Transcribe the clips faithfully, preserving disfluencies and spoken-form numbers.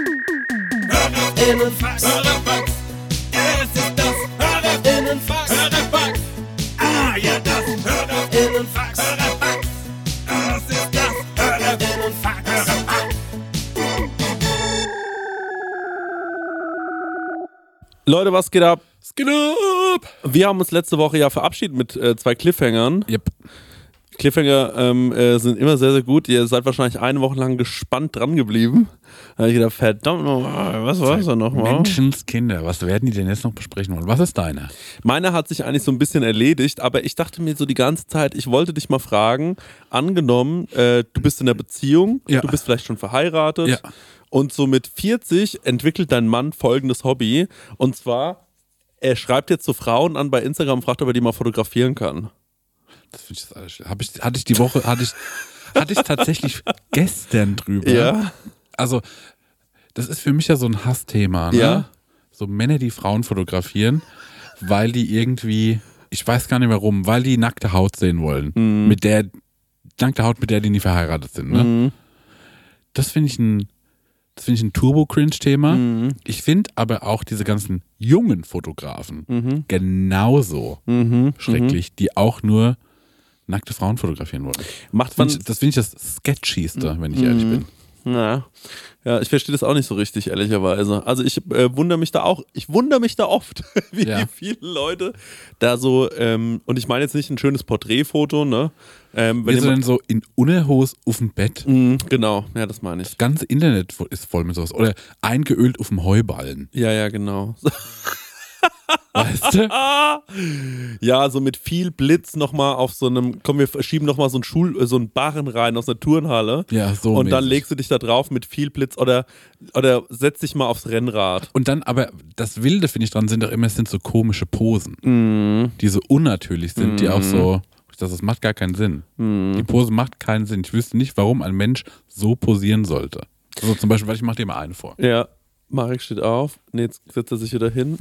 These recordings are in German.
Hörerfax, Hörerfax, es ist das Hörerinnenfax, Hörerfax, ah ja, das Hörerinnenfax, Hörerfax, das ist das Hörerinnenfax, Hörerfax. Leute, was geht ab? Was geht ab? Wir haben uns letzte Woche ja verabschiedet mit äh, zwei Cliffhangern. Yep. Cliffhanger ähm, äh, sind immer sehr, sehr gut. Ihr seid wahrscheinlich eine Woche lang gespannt dran geblieben. Da habe ich gedacht, verdammt nochmal, was war das denn nochmal? Menschenskinder, was werden die denn jetzt noch besprechen wollen? Was ist deine? Meine hat sich eigentlich so ein bisschen erledigt, aber ich dachte mir so die ganze Zeit, ich wollte dich mal fragen, angenommen, äh, du bist in einer Beziehung, Ja. du bist vielleicht schon verheiratet Ja. und so mit vierzig entwickelt dein Mann folgendes Hobby und zwar, er schreibt jetzt so Frauen an bei Instagram und fragt, ob er die mal fotografieren kann. Das finde ich das alles schlimm. Hab ich, hatte ich die Woche, hatte ich, hatte ich tatsächlich gestern drüber. Ja. Also, das ist für mich ja so ein Hassthema, ne? Ja. So Männer, die Frauen fotografieren, weil die irgendwie, ich weiß gar nicht warum, weil die nackte Haut sehen wollen. Mhm. Mit der, nackte Haut, mit der die nie verheiratet sind, ne? Mhm. Das finde ich ein, das finde ich ein Turbo-Cringe-Thema. Mhm. Ich finde aber auch diese ganzen jungen Fotografen Mhm. genauso Mhm. schrecklich, die auch nur nackte Frauen fotografieren wollen. Macht Das man, finde ich, das, find ich das Sketchieste, wenn ich ehrlich bin. na, ja, ich verstehe das auch nicht so richtig, ehrlicherweise. Also ich äh, wundere mich da auch, ich wundere mich da oft, wie Ja. viele Leute da so, ähm, und ich meine jetzt nicht ein schönes Porträtfoto, ne? Ähm, wenn Wie so jemand, denn so in Unterhose auf dem Bett? Mhm, genau, ja, das meine ich. Das ganze Internet ist voll mit sowas. Oder eingeölt auf dem Heuballen. Ja, ja, genau. Weißt du? Ja, so mit viel Blitz nochmal auf so einem, komm, wir schieben nochmal so einen Schul, äh, so einen Barren rein aus einer Turnhalle. Ja, so Und dann mäßig. legst du dich da drauf mit viel Blitz oder, oder setz dich mal aufs Rennrad. Und dann, aber das Wilde, finde ich, dran sind doch immer, es sind so komische Posen, Mhm. die so unnatürlich sind, Mhm. die auch so, das, das macht gar keinen Sinn. Mhm. Die Pose macht keinen Sinn. Ich wüsste nicht, warum ein Mensch so posieren sollte. So zum Beispiel, weil ich mache dir mal eine vor. Ja, Marek steht auf. Ne, jetzt setzt er sich wieder hin.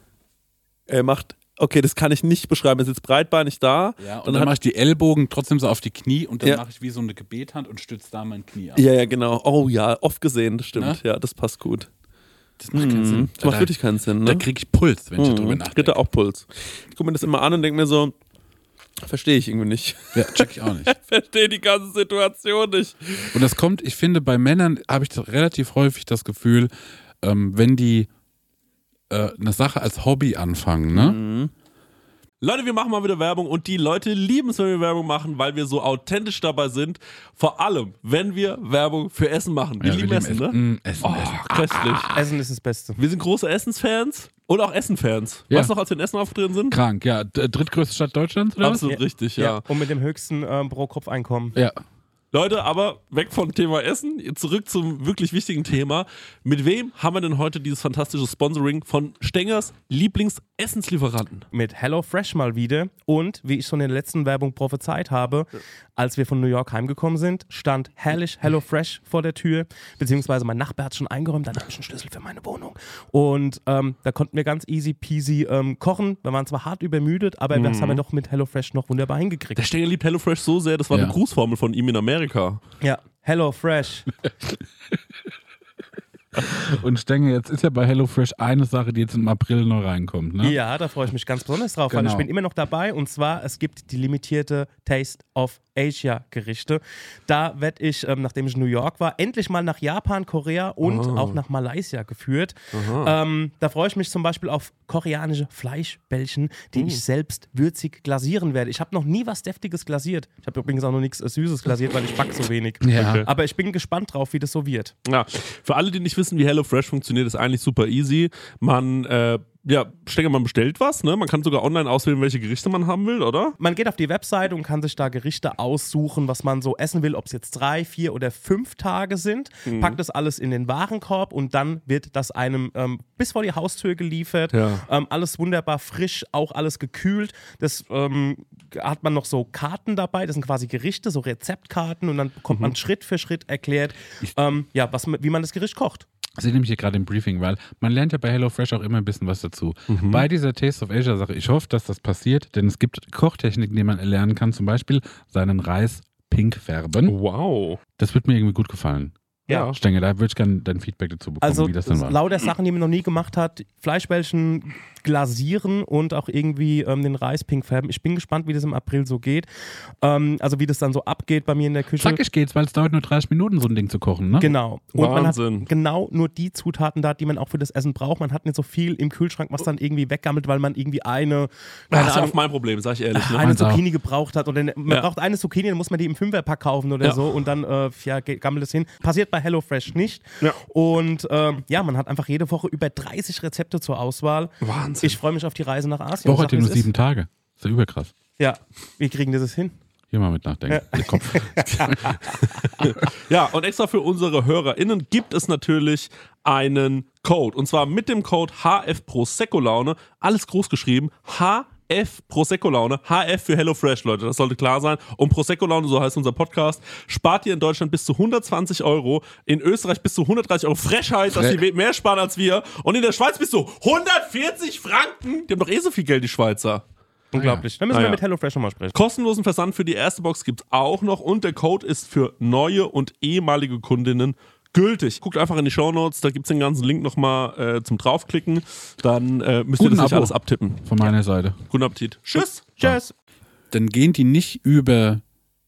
Er macht, okay, das kann ich nicht beschreiben. Er sitzt breitbeinig da. Ja, und dann dann, hat- mache ich die Ellbogen trotzdem so auf die Knie und dann Ja. mache ich wie so eine Gebethand und stütze da mein Knie ab. Ja, ja, genau. Oh ja, oft gesehen, das stimmt. Na? Ja, das passt gut. Das macht keinen Sinn. Das macht Da- wirklich keinen Sinn, Da ne? kriege ich Puls, wenn ich darüber Mhm. nachdenke. Kriegt er auch Puls. Ich gucke mir das immer an und denke mir so, verstehe ich irgendwie nicht. Ja, check ich auch nicht. Verstehe die ganze Situation nicht. Und das kommt, ich finde, bei Männern habe ich relativ häufig das Gefühl, ähm, wenn die äh, eine Sache als Hobby anfangen, ne? Mhm. Leute, wir machen mal wieder Werbung und die Leute lieben es, wenn wir Werbung machen, weil wir so authentisch dabei sind. Vor allem, wenn wir Werbung für Essen machen. Wir Ja, lieben Essen, ne? Mm, Essen, Oh, Essen. köstlich. Essen ist das Beste. Wir sind große Essensfans und auch Essenfans. Ja. Weißt du noch, als wir in Essen aufgetreten sind? Krank, ja. D- Drittgrößte Stadt Deutschlands, oder Absolut Ja. richtig, ja. Und mit dem höchsten ähm, Pro-Kopf-Einkommen. was? Ja. Leute, aber weg vom Thema Essen, zurück zum wirklich wichtigen Thema. Mit wem haben wir denn heute dieses fantastische Sponsoring von Stengers Lieblingsessenslieferanten? Mit HelloFresh mal wieder. Und wie ich schon in der letzten Werbung prophezeit habe, als wir von New York heimgekommen sind, stand herrlich HelloFresh vor der Tür. Beziehungsweise mein Nachbar hat schon eingeräumt, dann habe ich einen Schlüssel für meine Wohnung. Und ähm, da konnten wir ganz easy peasy ähm, kochen. Wir waren zwar hart übermüdet, aber das haben wir doch mit HelloFresh noch wunderbar hingekriegt. Der Stenger liebt HelloFresh so sehr, das war Ja. eine Grußformel von ihm in Amerika. Ja, HelloFresh. Und Stenge, jetzt ist ja bei HelloFresh eine Sache, die jetzt im April noch reinkommt, ne? Ja, da freue ich mich ganz besonders drauf, weil Genau. ich bin immer noch dabei und zwar, es gibt die limitierte Taste of Asia Gerichte. Da werde ich, ähm, nachdem ich in New York war, endlich mal nach Japan, Korea und Oh. auch nach Malaysia geführt. Ähm, da freue ich mich zum Beispiel auf koreanische Fleischbällchen, die ich selbst würzig glasieren werde. Ich habe noch nie was Deftiges glasiert. Ich habe übrigens auch noch nichts äh, Süßes glasiert, weil ich backe so wenig. Ja. Okay. Aber ich bin gespannt drauf, wie das so wird. Ja, für alle, die nicht wissen, wie HelloFresh funktioniert, ist eigentlich super easy. Man, äh, ja, Stenger, man bestellt was, ne? Man kann sogar online auswählen, welche Gerichte man haben will, oder? Man geht auf die Webseite und kann sich da Gerichte aussuchen, was man so essen will, ob es jetzt drei, vier oder fünf Tage sind. Mhm. Packt das alles in den Warenkorb und dann wird das einem ähm, bis vor die Haustür geliefert. Ja. Ähm, alles wunderbar frisch, auch alles gekühlt. Das ähm, hat man noch so Karten dabei, das sind quasi Gerichte, so Rezeptkarten und dann bekommt Mhm. man Schritt für Schritt erklärt, ähm, ja, was, wie man das Gericht kocht. Ich sehe nämlich hier gerade im Briefing, weil man lernt ja bei HelloFresh auch immer ein bisschen was dazu. Bei dieser Taste of Asia Sache, ich hoffe, dass das passiert, denn es gibt Kochtechniken, die man erlernen kann, zum Beispiel seinen Reis pink färben. Wow. Das wird mir irgendwie gut gefallen. Ja. Ich denke, da würde ich gerne dein Feedback dazu bekommen, Also wie das dann war. lauter Sachen, die man noch nie gemacht hat, Fleischbällchen glasieren und auch irgendwie ähm, den Reis pink färben. Ich bin gespannt, wie das im April so geht. Ähm, also wie das dann so abgeht bei mir in der Küche. Zackig geht's, weil es dauert nur dreißig Minuten, so ein Ding zu kochen, ne? Genau. Und Wahnsinn. man hat genau nur die Zutaten da, die man auch für das Essen braucht. Man hat nicht so viel im Kühlschrank, was dann irgendwie weggammelt, weil man irgendwie eine, keine Das ist auch Ahnung, mein Problem, sag ich ehrlich. Ne? eine Meins auch. Zucchini gebraucht hat. Oder ne, man Ja. braucht eine Zucchini, dann muss man die im Fünferpack kaufen oder Ja. so und dann äh, ja, ge- gammelt es hin. Passiert bei HelloFresh nicht. Ja. Und ähm, ja, man hat einfach jede Woche über dreißig Rezepte zur Auswahl. Wahnsinn. Ich freue mich auf die Reise nach Asien. Woche Sag, hat ja wie nur es ist. sieben Tage. Ist ja überkrass. Ja, wie kriegen das hin? Hier mal mit nachdenken. Der Kopf. Ja, und extra für unsere HörerInnen gibt es natürlich einen Code. Und zwar mit dem Code H F Prosecco Laune. Alles groß geschrieben. H F Prosecco Laune. H F für HelloFresh, Leute. Das sollte klar sein. Und Prosecco Laune, so heißt unser Podcast, spart ihr in Deutschland bis zu hundertzwanzig Euro. In Österreich bis zu hundertdreißig Euro. Frechheit, dass Fre- die mehr sparen als wir. Und in der Schweiz bis zu hundertvierzig Franken. Die haben doch eh so viel Geld, die Schweizer. Unglaublich. Dann müssen Ah, wir ja. mit HelloFresh nochmal sprechen. Kostenlosen Versand für die erste Box gibt's auch noch und der Code ist für neue und ehemalige Kundinnen gültig. Guckt einfach in die Shownotes, da gibt's den ganzen Link nochmal äh, zum draufklicken. Dann äh, müsst ihr Guten das nicht Abo. alles abtippen. Von meiner Seite. Guten Appetit. Tschüss. Tschüss. Dann gehen die nicht über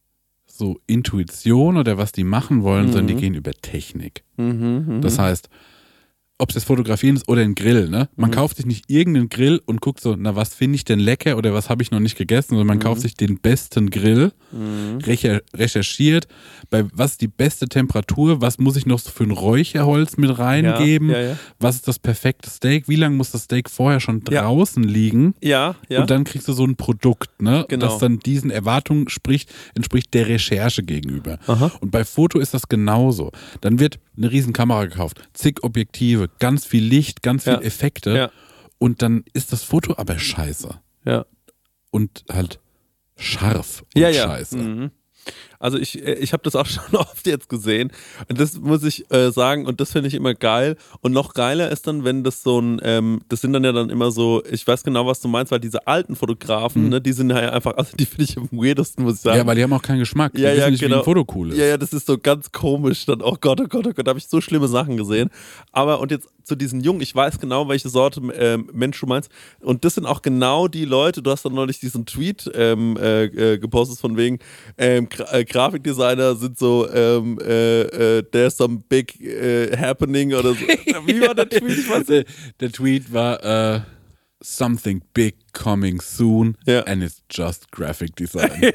so Intuition oder was die machen wollen, sondern die gehen über Technik. Das heißt, ob es das Fotografieren ist oder ein Grill, ne? Man Mhm. kauft sich nicht irgendeinen Grill und guckt so, na, was finde ich denn lecker oder was habe ich noch nicht gegessen, sondern man Mhm. kauft sich den besten Grill, recher recherchiert, bei was ist die beste Temperatur, was muss ich noch so für ein Räucherholz mit reingeben, Ja, ja, ja. was ist das perfekte Steak, wie lange muss das Steak vorher schon Ja. draußen liegen? Ja, ja. Und dann kriegst du so ein Produkt, ne? Genau. Das dann diesen Erwartungen spricht, entspricht der Recherche gegenüber. Aha. Und bei Foto ist das genauso. Dann wird eine riesen Kamera gekauft, zig Objektive, ganz viel Licht, ganz viel Ja. Effekte. Ja. Und dann ist das Foto aber scheiße. ja. Und halt scharf und Ja, ja. scheiße. Mhm. Also ich, äh, ich habe das auch schon oft jetzt gesehen und das muss ich äh, sagen und das finde ich immer geil und noch geiler ist dann, wenn das so ein, ähm, das sind dann ja dann immer so, ich weiß genau, was du meinst, weil diese alten Fotografen, Mhm. ne, die sind ja einfach, also die finde ich am weirdesten, muss ich sagen. Ja, weil die haben auch keinen Geschmack. Die Ja, wissen ja, nicht, wie genau. ein Foto cool ist. Ja, ja, das ist so ganz komisch. Dann, oh Gott, oh Gott, oh Gott, da habe ich so schlimme Sachen gesehen. Aber und jetzt zu diesen Jungen, ich weiß genau, welche Sorte ähm, Mensch du meinst. Und das sind auch genau die Leute, du hast dann neulich diesen Tweet ähm, äh, äh, gepostet von wegen, ähm, Gra äh, Grafikdesigner sind so, ähm, äh, äh, there's some big äh, happening oder so. Wie war der Tweet? Ich weiß der, nicht. der Tweet war äh, something big coming soon Ja. and it's just graphic design.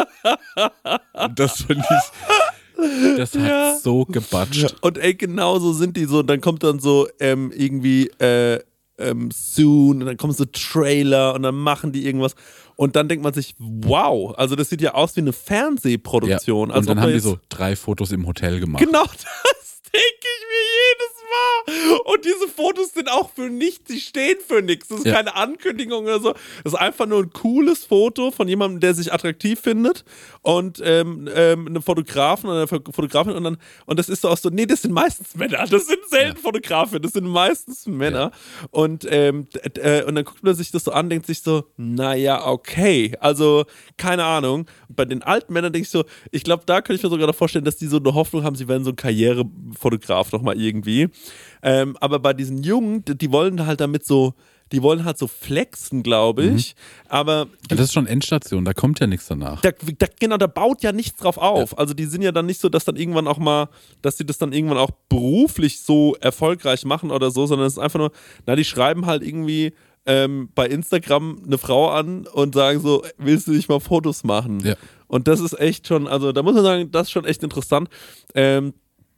Und das fand ich, das hat Ja. so gebatscht. Und ey, genau so sind die so. Und dann kommt dann so ähm, irgendwie äh, ähm, soon und dann kommen so Trailer und dann machen die irgendwas. Und dann denkt man sich, wow, also das sieht ja aus wie eine Fernsehproduktion. Ja. Als Und dann ob haben da die jetzt- so drei Fotos im Hotel gemacht. Genau das denke ich mir jedes Mal. Und diese Fotos sind auch für nichts, sie stehen für nichts. Das ist Ja. keine Ankündigung oder so. Das ist einfach nur ein cooles Foto von jemandem, der sich attraktiv findet und ähm, ähm, einem Fotografen oder einer Fotografin und dann, und das ist so auch so, nee, das sind meistens Männer. Das sind selten Ja. Fotografen, das sind meistens Männer. Und, ähm, d- d- äh, und dann guckt man sich das so an, denkt sich so, naja, okay. Also, keine Ahnung. Bei den alten Männern denke ich so, ich glaube, da könnte ich mir sogar noch vorstellen, dass die so eine Hoffnung haben, sie werden so ein Karrierefotograf nochmal irgendwie. Ähm, aber bei diesen Jungen, die, die wollen halt damit so, die wollen halt so flexen, glaube ich. Aber Ja, das ist schon Endstation, da kommt ja nichts danach. da, da, genau, da baut ja nichts drauf auf. Also die sind ja dann nicht so, dass dann irgendwann auch mal, dass sie das dann irgendwann auch beruflich so erfolgreich machen oder so, sondern es ist einfach nur, na, die schreiben halt irgendwie ähm, bei Instagram eine Frau an und sagen so, willst du nicht mal Fotos machen? Ja. Und das ist echt schon, also da muss man sagen, das ist schon echt interessant. Ähm,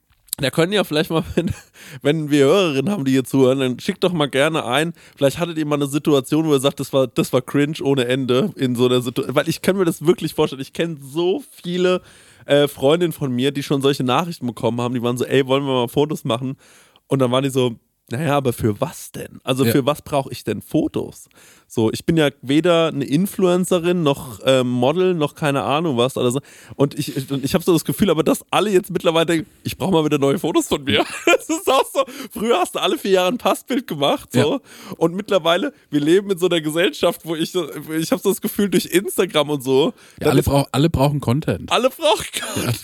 Da können ja vielleicht mal, wenn, wenn wir Hörerinnen haben, die hier zuhören, dann schickt doch mal gerne ein. Vielleicht hattet ihr mal eine Situation, wo ihr sagt, das war, das war cringe ohne Ende in so einer Situation. Weil ich kann mir das wirklich vorstellen. Ich kenne so viele äh, Freundinnen von mir, die schon solche Nachrichten bekommen haben. Die waren so, ey, wollen wir mal Fotos machen? Und dann waren die so, naja, aber für was denn? Also Ja. für was brauche ich denn Fotos? So, ich bin ja weder eine Influencerin noch ähm, Model noch keine Ahnung was oder so. Und ich, ich, und ich habe so das Gefühl, aber dass alle jetzt mittlerweile denken, ich brauche mal wieder neue Fotos von mir. Das ist auch so. Früher hast du alle vier Jahre ein Passbild gemacht, so. Ja. Und mittlerweile, wir leben in so einer Gesellschaft, wo ich, so- ich habe so das Gefühl durch Instagram und so, Ja, dann alle, ist- brauch, alle brauchen Content. alle brauchen Content.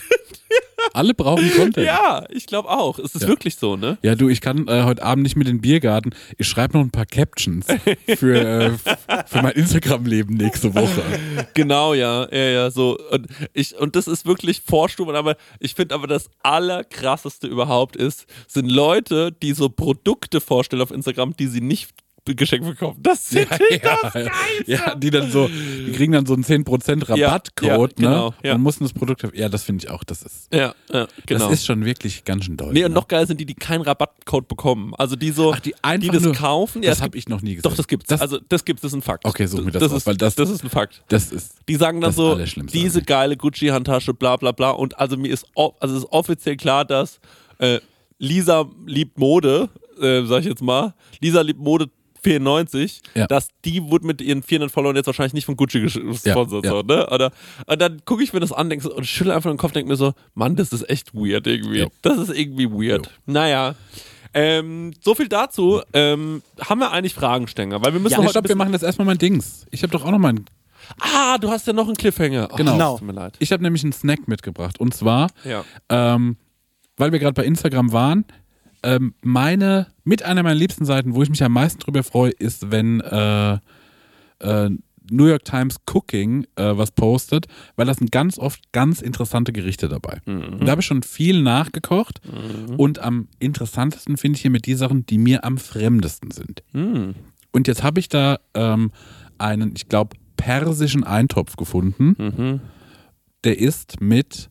Alle brauchen Content. Ja, ich glaube auch. Es ist Ja. wirklich so, ne? Ja, du, ich kann äh, heute Abend nicht mit in den Biergarten. Ich schreibe noch ein paar Captions für, äh, für mein Instagram-Leben nächste Woche. Genau, ja, ja, ja, so. Und, ich, und das ist wirklich Vorstufen, aber ich finde aber das Allerkrasseste überhaupt ist, sind Leute, die so Produkte vorstellen auf Instagram, die sie nicht geschenkt bekommen. Das sind Ja, die das ja, Geilste. ja, die dann so, die kriegen dann so einen zehn Prozent Rabattcode, ja, genau, ne? ja. Und mussten das Produkt, ja, das finde ich auch, das ist, Ja, ja, genau. das ist schon wirklich ganz schön doll. Nee, und ne? noch geil sind die, die keinen Rabattcode bekommen. Also die so, Ach, die einfach die das nur- kaufen. Ja, das es habe gibt- ich noch nie gesehen. Doch, das gibt's. Das, also das gibt's, das ist ein Fakt. Okay, such mir das das raus, ist, weil das- das ist ein Fakt. das ist, Die sagen dann Das so, Allerschlimmste diese an sich. geile Gucci-Handtasche, bla bla bla. Und also mir ist, o- also es ist offiziell klar, dass äh, Lisa liebt Mode, äh, sag ich jetzt mal, Lisa liebt Mode vierundneunzig, Ja. dass die wurde mit ihren vierhundert Followern jetzt wahrscheinlich nicht von Gucci gesponsert. Ja, So, ne? Oder, und dann gucke ich mir das an denk so, und schüttle einfach den Kopf und denke mir so, Mann, das ist echt weird irgendwie. Jo. Das ist irgendwie weird. Naja. Ähm, so viel dazu. Ähm, haben wir eigentlich Fragen, Stenger? Weil wir müssen ja, heute stopp, ein wir bisschen- machen das erstmal mein Dings. Ich habe doch auch noch mal einen, Ah, du hast ja noch einen Cliffhanger. Oh, Genau. das tut mir leid. ich habe nämlich einen Snack mitgebracht. Und zwar, Ja. ähm, weil wir gerade bei Instagram waren, ähm, meine, mit einer meiner liebsten Seiten, wo ich mich am meisten drüber freue, ist, wenn äh, äh, New York Times Cooking äh, was postet, weil da sind ganz oft ganz interessante Gerichte dabei. Und da habe ich schon viel nachgekocht und am interessantesten finde ich hier mit die Sachen, die mir am fremdesten sind. Mhm. Und jetzt habe ich da ähm, einen, ich glaube, persischen Eintopf gefunden. Mhm. Der ist mit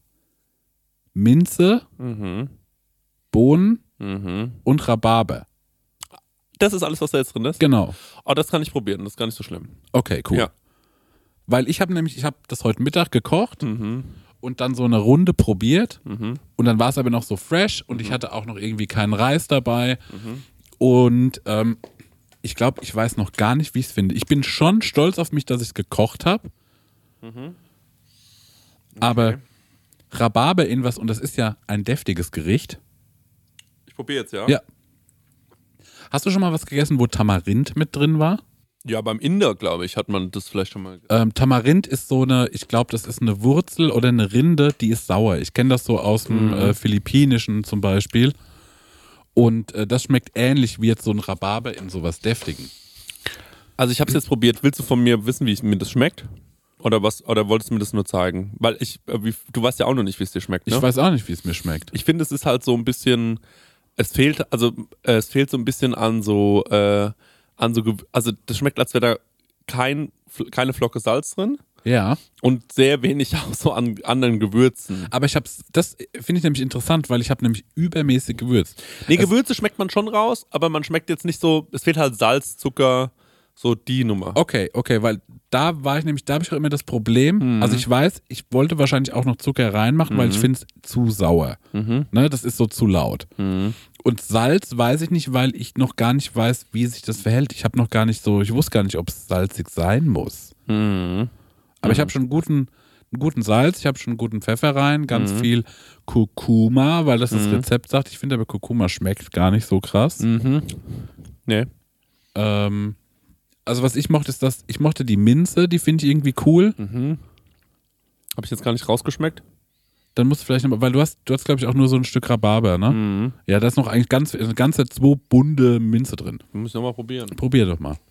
Minze, Mhm. Bohnen Mhm. und Rhabarber. Das ist alles, was da jetzt drin ist? Genau. Oh, das kann ich probieren, das ist gar nicht so schlimm. Okay, cool. Ja. Weil ich habe nämlich, ich habe das heute Mittag gekocht Mhm. und dann so eine Runde probiert Mhm. und dann war es aber noch so fresh und ich hatte auch noch irgendwie keinen Reis dabei und ähm, ich glaube, ich weiß noch gar nicht, wie ich es finde. Ich bin schon stolz auf mich, dass ich es gekocht habe, aber Rhabarber in was, und das ist ja ein deftiges Gericht. Ich probiere jetzt, ja? Ja. Hast du schon mal was gegessen, wo Tamarind mit drin war? Ja, beim Inder, glaube ich, hat man das vielleicht schon mal. Ähm, Tamarind ist so eine, ich glaube, das ist eine Wurzel oder eine Rinde, die ist sauer. Ich kenne das so aus dem äh, Philippinischen zum Beispiel. Und äh, das schmeckt ähnlich wie jetzt so ein Rhabarber in sowas Deftigen. Also ich habe es jetzt probiert. Willst du von mir wissen, wie ich, mir das schmeckt? Oder was? Oder wolltest du mir das nur zeigen? Weil ich, äh, wie, du weißt ja auch noch nicht, wie es dir schmeckt, ne? Ich weiß auch nicht, wie es mir schmeckt. Ich finde, es ist halt so ein bisschen, es fehlt, also äh, es fehlt so ein bisschen an so, äh, an so, Gew- also das schmeckt, als wäre da kein, keine Flocke Salz drin Ja, und sehr wenig auch so an anderen Gewürzen. aber ich hab's, das finde ich nämlich interessant, weil ich habe nämlich übermäßig gewürzt. Nee, Es- Gewürze schmeckt man schon raus, aber man schmeckt jetzt nicht so, es fehlt halt Salz, Zucker, so die Nummer. Okay, okay, weil da war ich nämlich, da habe ich auch immer das Problem. Also ich weiß, ich wollte wahrscheinlich auch noch Zucker reinmachen, weil ich finde es zu sauer. Ne, das ist so zu laut. Und Salz weiß ich nicht, weil ich noch gar nicht weiß, wie sich das verhält. Ich habe noch gar nicht so, ich wusste gar nicht, ob es salzig sein muss. Mhm. Aber ich habe schon einen guten, einen guten Salz, ich habe schon einen guten Pfeffer rein, ganz viel Kurkuma, weil das das Rezept sagt. Ich finde aber Kurkuma schmeckt gar nicht so krass. Mhm. Nee. Ähm, also was ich mochte, ist das, ich mochte die Minze, die finde ich irgendwie cool. Mhm. Habe ich jetzt gar nicht rausgeschmeckt? Dann musst du vielleicht noch, weil du hast, du hast glaube ich auch nur so ein Stück Rhabarber, ne? Mhm. Ja, da ist noch eigentlich ganz, eine ganze zwei bunte Minze drin. Wir müssen nochmal probieren. Probier doch mal.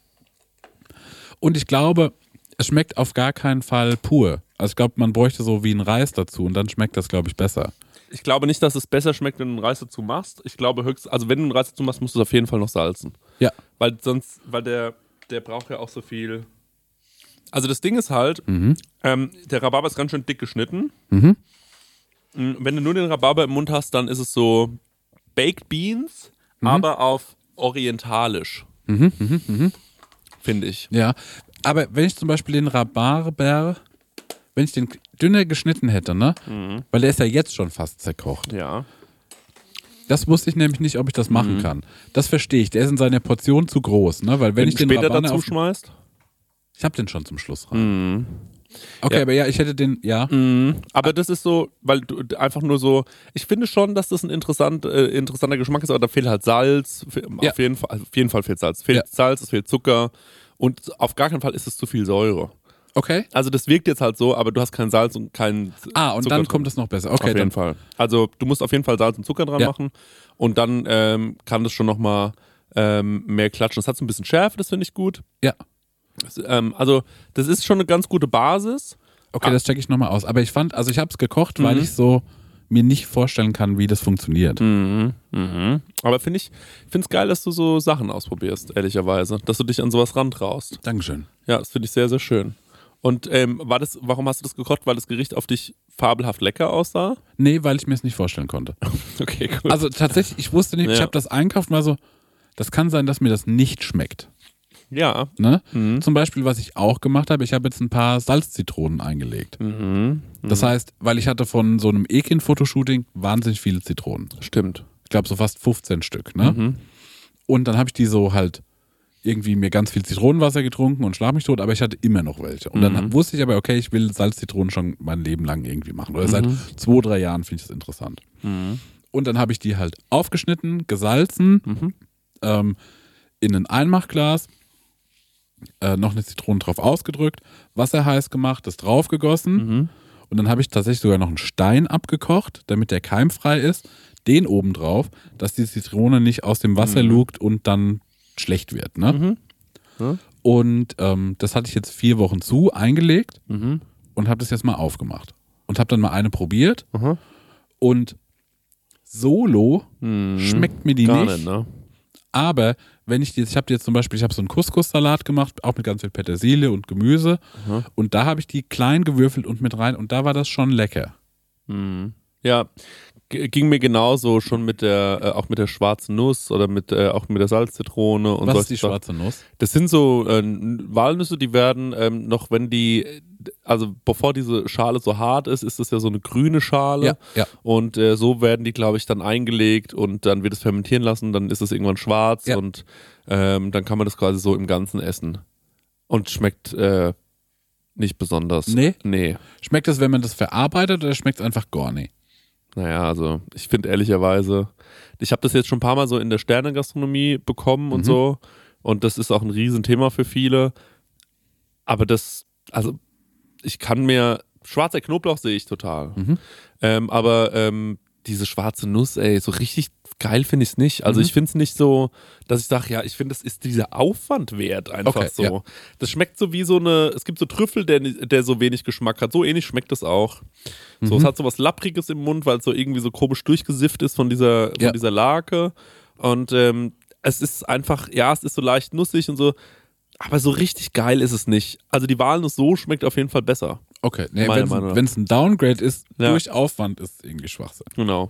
Und ich glaube, es schmeckt auf gar keinen Fall pur. Also ich glaube, man bräuchte so wie einen Reis dazu und dann schmeckt das, glaube ich, besser. Ich glaube nicht, dass es besser schmeckt, wenn du einen Reis dazu machst. Ich glaube höchst, also wenn du einen Reis dazu machst, musst du es auf jeden Fall noch salzen. Ja. Weil sonst, weil der, der braucht ja auch so viel. Also das Ding ist halt, Mhm. ähm, der Rhabarber ist ganz schön dick geschnitten. Mhm. Mm, Wenn du nur den Rhabarber im Mund hast, dann ist es so Baked Beans, aber auf orientalisch. Mhm. Mhm. Mhm. Finde ich. Ja. Aber wenn ich zum Beispiel den Rhabarber, wenn ich den dünner geschnitten hätte, ne? Weil der ist ja jetzt schon fast zerkocht. Ja. Das wusste ich nämlich nicht, ob ich das machen kann. Das verstehe ich. Der ist in seiner Portion zu groß, ne? Weil wenn, Wenn ich du den später Rhabarber dazu auf, schmeißt. ich habe den schon zum Schluss rein. Mhm. Okay, Ja. aber ja, ich hätte den, ja. Mhm. Aber das ist so, weil du einfach nur so, ich finde schon, dass das ein interessant, äh, interessanter Geschmack ist, aber da fehlt halt Salz, fe- Ja. auf, jeden Fall, also auf jeden Fall fehlt Salz. Es fehlt Ja. Salz, es fehlt Zucker und auf gar keinen Fall ist es zu viel Säure. Okay. Also das wirkt jetzt halt so, aber du hast kein Salz und kein Ah, und Zucker dann drin. kommt es noch besser. Okay, auf jeden dann. Fall. Also du musst auf jeden Fall Salz und Zucker dran Ja. machen und dann ähm, kann das schon nochmal ähm, mehr klatschen. Das hat so ein bisschen Schärfe, das finde ich gut. Ja. Das, ähm, also das ist schon eine ganz gute Basis. Okay, Ah. das checke ich nochmal aus. Aber ich fand, also ich habe es gekocht, weil Mhm. ich so mir nicht vorstellen kann, wie das funktioniert. Mhm. Mhm. Aber finde ich finde es geil, dass du so Sachen ausprobierst, ehrlicherweise. Dass du dich an sowas rantraust. Dankeschön. Ja, das finde ich sehr, sehr schön. Und ähm, war das, warum hast du das gekocht? Weil das Gericht auf dich fabelhaft lecker aussah? Nee, weil ich mir es nicht vorstellen konnte. Okay, cool. Also tatsächlich, ich wusste nicht, ich Ja. habe das einkauft und war so, das kann sein, dass mir das nicht schmeckt. ja. Ne? Mhm. Zum Beispiel, was ich auch gemacht habe, ich habe jetzt ein paar Salzzitronen eingelegt. Mhm. Das heißt, weil ich hatte von so einem Ekin-Fotoshooting wahnsinnig viele Zitronen. Stimmt. Ich glaube so fast fünfzehn Stück. Ne? Mhm. Und dann habe ich die so halt irgendwie mir ganz viel Zitronenwasser getrunken und schlag mich tot, aber ich hatte immer noch welche. Und dann Mhm. wusste ich aber, okay, ich will Salzzitronen schon mein Leben lang irgendwie machen. Oder seit zwei, drei Jahren finde ich das interessant. Mhm. Und dann habe ich die halt aufgeschnitten, gesalzen, Mhm. ähm, in ein Einmachglas, äh, noch eine Zitrone drauf ausgedrückt, Wasser heiß gemacht, das draufgegossen. Mhm. Und dann habe ich tatsächlich sogar noch einen Stein abgekocht, damit der keimfrei ist. Den oben drauf, dass die Zitrone nicht aus dem Wasser Mhm. lugt und dann schlecht wird. Ne? Mhm. Ja. Und ähm, das hatte ich jetzt vier Wochen zu, eingelegt Mhm. und habe das jetzt mal aufgemacht. Und habe dann mal eine probiert. Aha. Und solo Mhm. schmeckt mir die Gar nicht. nicht, ne? Aber wenn ich die jetzt, ich habe jetzt zum Beispiel, ich habe so einen Couscous-Salat gemacht, auch mit ganz viel Petersilie und Gemüse. Aha. Und da habe ich die klein gewürfelt und mit rein. Und da war das schon lecker. Mhm. Ja, g- ging mir genauso schon mit der, äh, auch mit der schwarzen Nuss oder mit, äh, auch mit der Salzzitrone und Was solche ist die Sachen. schwarze Nuss? Das sind so äh, Walnüsse, die werden ähm, noch, wenn die, also bevor diese Schale so hart ist, ist das ja so eine grüne Schale. Ja, ja. Und äh, so werden die, glaube ich, dann eingelegt und dann wird es fermentieren lassen, dann ist es irgendwann schwarz Ja. und ähm, dann kann man das quasi so im Ganzen essen. Und schmeckt äh, nicht besonders. Nee? Nee. Schmeckt es, wenn man das verarbeitet, oder schmeckt es einfach gar nicht? Naja, also ich finde ehrlicherweise, ich habe das jetzt schon ein paar Mal so in der Sternegastronomie bekommen und Mhm. so und das ist auch ein Riesenthema für viele, aber das, also ich kann mir, schwarzer Knoblauch sehe ich total, Mhm. ähm, aber ähm, diese schwarze Nuss, ey, so richtig geil finde ich es nicht. Also Mhm. ich finde es nicht so, dass ich sage, ja, ich finde, das ist dieser Aufwand wert einfach Okay, so. ja. Das schmeckt so wie so eine, es gibt so Trüffel, der, der so wenig Geschmack hat. So ähnlich schmeckt das auch. So, Mhm. es hat so was Lappriges im Mund, weil es so irgendwie so komisch durchgesifft ist von dieser, Ja. von dieser Lake. Und ähm, es ist einfach, ja, es ist so leicht nussig und so, aber so richtig geil ist es nicht. Also die Walnuss so schmeckt auf jeden Fall besser. Okay, nee, Meiner Meinung nach. wenn es ein Downgrade ist, Ja. durch Aufwand ist irgendwie Schwachsinn. Genau.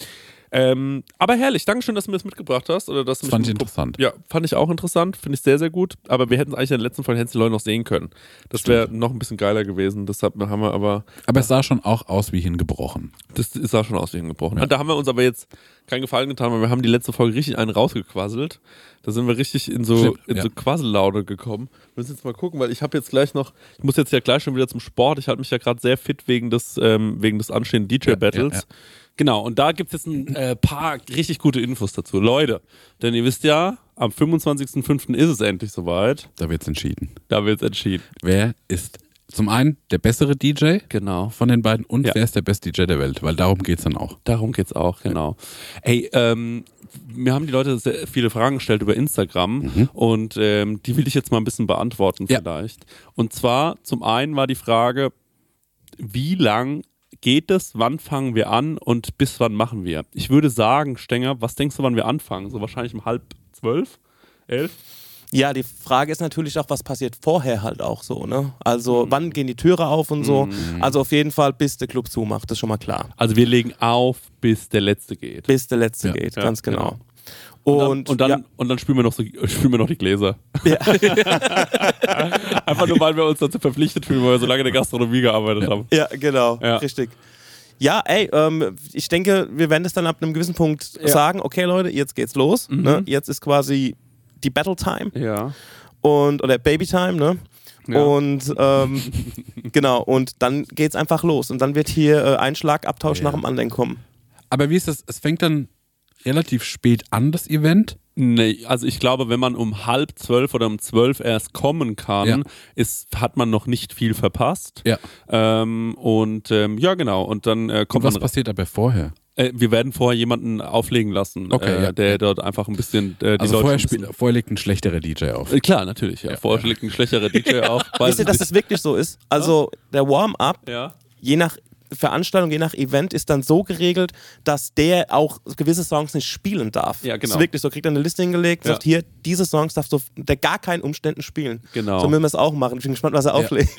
Ähm, aber herrlich, Dankeschön, dass du mir das mitgebracht hast. Oder dass du Das mich fand ich mit- interessant. Ja, fand ich auch interessant, finde ich sehr, sehr gut. Aber wir hätten es eigentlich in der letzten Folge, hätten die Leute noch sehen können. Das wäre noch ein bisschen geiler gewesen. Deshalb haben wir aber, Aber es sah schon auch aus wie hingebrochen. das sah schon aus wie hingebrochen. Ja. Und da haben wir uns aber jetzt keinen Gefallen getan, weil wir haben die letzte Folge richtig einen rausgequasselt. Da sind wir richtig in so, Stimmt, in ja. so Quassellaune gekommen. Wir müssen jetzt mal gucken, weil ich habe jetzt gleich noch, ich muss jetzt ja gleich schon wieder zum Sport. Ich halte mich ja gerade sehr fit wegen des, ähm, wegen des anstehenden D J-Battles. Ja, ja, Genau, und da gibt es jetzt ein äh, paar richtig gute Infos dazu. Leute, denn ihr wisst ja, am fünfundzwanzigsten fünften ist es endlich soweit. Da wird es entschieden. Da wird es entschieden. Wer ist zum einen der bessere D J Genau. von den beiden und Ja. wer ist der beste D J der Welt? Weil darum geht es dann auch. Darum geht's auch, genau. Ey, ähm, mir haben die Leute sehr viele Fragen gestellt über Instagram und ähm, die will ich jetzt mal ein bisschen beantworten Ja. vielleicht. Und zwar, zum einen war die Frage, wie lang geht es, wann fangen wir an und bis wann machen wir? Ich würde sagen, Stenger, was denkst du, wann wir anfangen? So wahrscheinlich um halb zwölf, elf? Ja, die Frage ist natürlich auch, was passiert vorher halt auch so, ne? Also, wann gehen die Türe auf und so? Also auf jeden Fall, bis der Club zumacht, das ist schon mal klar. Also wir legen auf, bis der Letzte geht. Bis der Letzte Ja. geht, Ja, ganz genau. Und Und, dann, und dann, ja, und dann spülen wir noch so, spülen wir noch die Gläser. Einfach nur, weil wir uns dazu verpflichtet fühlen, weil wir so lange in der Gastronomie gearbeitet haben. ja, genau, Ja. richtig. Ja, ey, ähm, ich denke, wir werden das dann ab einem gewissen Punkt Ja. sagen, okay Leute, jetzt geht's los. Mhm. Ne? Jetzt ist quasi die Battle Time Ja. und oder Baby Time, ne? Ja. Und ähm, genau, und dann geht's einfach los. Und dann wird hier äh, ein Schlagabtausch Ja. nach dem anderen kommen. Aber wie ist das? Es fängt dann relativ spät an, das Event. Nee, also ich glaube, wenn man um halb zwölf oder um zwölf erst kommen kann, Ja. ist, hat man noch nicht viel verpasst. Ja. Ähm, und ähm, ja, genau. Und dann äh, Und kommt was man. passiert aber vorher? Äh, wir werden vorher jemanden auflegen lassen, Okay, äh, ja. der dort einfach ein bisschen äh, die Also Leute vorher, ein bisschen- spiel, vorher legt ein schlechterer D J auf. Äh, Klar, natürlich. Ja. Ja, Vorher ja. legt ein schlechterer D J auf. weil Wisst ihr, sie dass sich- das wirklich so ist? Also der Warm-up, ja. je nach Veranstaltung, je nach Event ist dann so geregelt, dass der auch gewisse Songs nicht spielen darf. Ja, genau. Das ist wirklich so, kriegt dann eine Liste hingelegt, Ja. sagt hier, diese Songs darfst du unter gar keinen Umständen spielen. Genau. So müssen wir es auch machen. Ich bin gespannt, was er auflegt.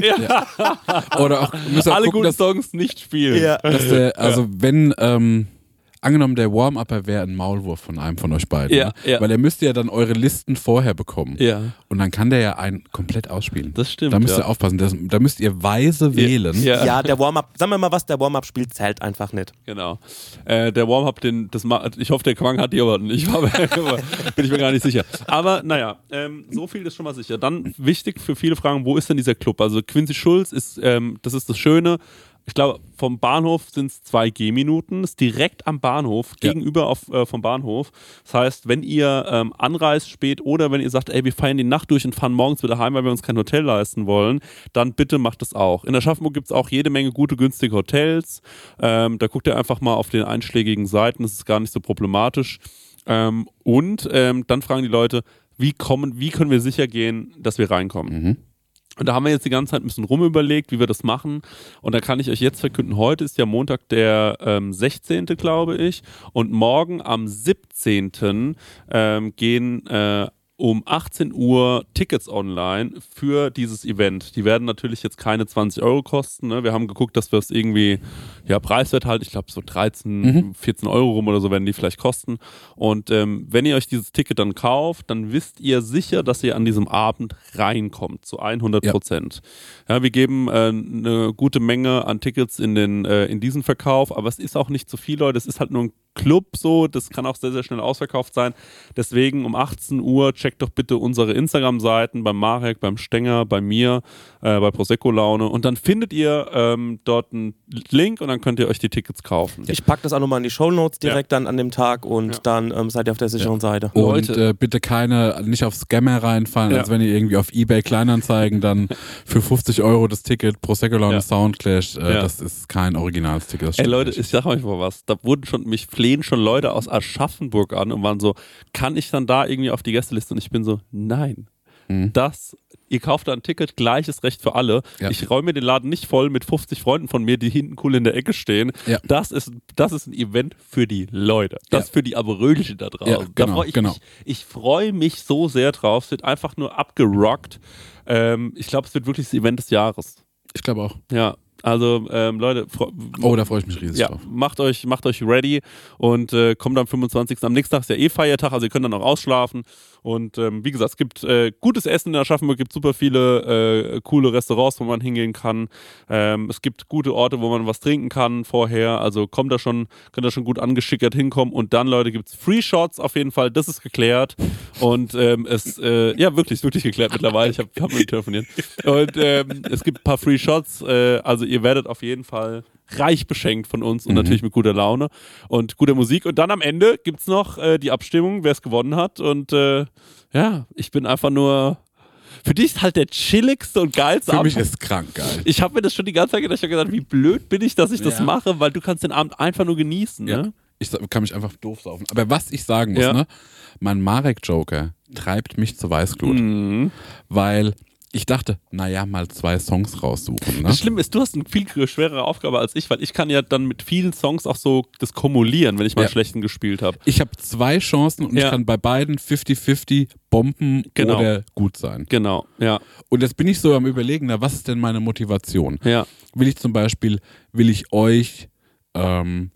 Oder auch, müsst ihr auch Alle gucken, guten dass, Songs nicht spielen. Ja. dass der, also wenn, ähm, angenommen der Warm-Upper wäre ein Maulwurf von einem von euch beiden, Ja, ne? ja. Weil er müsste ja dann eure Listen vorher bekommen. Ja. Und dann kann der ja einen komplett ausspielen. Das stimmt, Da müsst ja. ihr aufpassen, das, da müsst ihr weise wählen. Ja. Ja, der Warm-up, sagen wir mal was, der Warm-up spielt, zählt einfach nicht. Genau. Äh, der Warm-Up, den, das ma- ich hoffe, der Quang hat die aber nicht. Aber, bin ich mir gar nicht sicher. Aber naja, ähm, so viel ist schon mal sicher. Dann wichtig für viele Fragen, wo ist denn dieser Club? Also Quincy Schulz ist, ähm, das ist das Schöne. Ich glaube, vom Bahnhof sind es zwei Gehminuten. Ist direkt am Bahnhof, Ja. gegenüber auf, äh, vom Bahnhof. Das heißt, wenn ihr ähm, anreist spät oder wenn ihr sagt, ey, wir feiern die Nacht durch und fahren morgens wieder heim, weil wir uns kein Hotel leisten wollen, dann bitte macht das auch. In Aschaffenburg gibt es auch jede Menge gute, günstige Hotels. Ähm, da guckt ihr einfach mal auf den einschlägigen Seiten. Das ist gar nicht so problematisch. Ähm, und ähm, dann fragen die Leute, wie, kommen, wie können wir sicher gehen, dass wir reinkommen? Mhm. Und da haben wir jetzt die ganze Zeit ein bisschen rumüberlegt, wie wir das machen. Und da kann ich euch jetzt verkünden, heute ist ja Montag der ähm, sechzehnte, glaube ich. Und morgen am siebzehnten Ähm, gehen äh, um achtzehn Uhr Tickets online für dieses Event. Die werden natürlich jetzt keine zwanzig Euro kosten. Ne? Wir haben geguckt, dass wir es irgendwie ja, preiswert halten. Ich glaube, so dreizehn, Mhm. vierzehn Euro rum oder so werden die vielleicht kosten. Und ähm, wenn ihr euch dieses Ticket dann kauft, dann wisst ihr sicher, dass ihr an diesem Abend reinkommt, zu hundert Prozent. Ja. Ja, wir geben äh, eine gute Menge an Tickets in, den, äh, in diesen Verkauf, aber es ist auch nicht zu viel, Leute. Es ist halt nur ein Club so, das kann auch sehr, sehr schnell ausverkauft sein. Deswegen um achtzehn Uhr checkt doch bitte unsere Instagram-Seiten beim Marek, beim Stenger, bei mir, äh, bei Prosecco Laune und dann findet ihr ähm, dort einen Link und dann könnt ihr euch die Tickets kaufen. Ich packe das auch nochmal in die Shownotes direkt dann an dem Tag und Ja. dann ähm, seid ihr auf der sicheren Seite. Und Leute. äh, bitte keine, nicht auf Scammer reinfallen, Ja. als wenn ihr irgendwie auf Ebay Kleinanzeigen dann für fünfzig Euro das Ticket Prosecco Laune Ja. Soundclash, äh, Ja. das ist kein Originalsticket. das Ey stimmt Leute, nicht. ich sag euch mal was, da wurden schon, mich flehen schon Leute aus Aschaffenburg an und waren so, kann ich dann da irgendwie auf die Gästeliste? Und ich bin so, nein. Mhm. Das, ihr kauft da ein Ticket, gleiches Recht für alle. Ja. Ich räume den Laden nicht voll mit fünfzig Freunden von mir, die hinten cool in der Ecke stehen. Ja. Das ist, das ist ein Event für die Leute. Das Ja. für die Aberölische da draußen. Ja, genau, da freu ich genau. mich, ich freue mich so sehr drauf. Es wird einfach nur abgerockt. Ähm, ich glaube, es wird wirklich das Event des Jahres. Ich glaube auch. Ja, also ähm, Leute, fro- Oh, da freue ich mich riesig ja, drauf. macht euch, macht euch ready und äh, kommt am fünfundzwanzigsten Am nächsten Tag ist ja eh Feiertag, also ihr könnt dann auch ausschlafen. Und ähm, wie gesagt, es gibt äh, gutes Essen in Aschaffenburg, es gibt super viele äh, coole Restaurants, wo man hingehen kann. Ähm, es gibt gute Orte, wo man was trinken kann vorher. Also kommt da schon, könnt da schon gut angeschickert hinkommen. Und dann, Leute, gibt es Free Shots auf jeden Fall, das ist geklärt. Und ähm, es, äh, ja, wirklich, ist wirklich geklärt mittlerweile. Ich habe hab mit telefoniert. Und ähm, es gibt ein paar Free Shots, äh, also ihr werdet auf jeden Fall reich beschenkt von uns und Mhm. natürlich mit guter Laune und guter Musik. Und dann am Ende gibt es noch äh, die Abstimmung, wer es gewonnen hat. Und äh, ja, ich bin einfach nur. Für dich ist halt der chilligste und geilste Für Abend. mich ist krank geil. Ich habe mir das schon die ganze Zeit gedacht, ich habe gesagt, wie blöd bin ich, dass ich das Ja. mache, weil du kannst den Abend einfach nur genießen. Ja. Ne? Ich sa- kann mich einfach doof saufen. Aber was ich sagen muss, Ja. ne? Mein Marek-Joker treibt mich zur Weißglut. Mhm. Weil ich dachte, naja, mal zwei Songs raussuchen. Ne? Das Schlimme ist, du hast eine viel schwerere Aufgabe als ich, weil ich kann ja dann mit vielen Songs auch so das kumulieren, wenn ich mal Ja. einen schlechten gespielt habe. Ich habe zwei Chancen und Ja. ich kann bei beiden fünfzig fünfzig bomben Genau. oder gut sein. Genau, ja, Und jetzt bin ich so am Überlegen, na, was ist denn meine Motivation? ja. Will ich zum Beispiel, will ich euch ähm,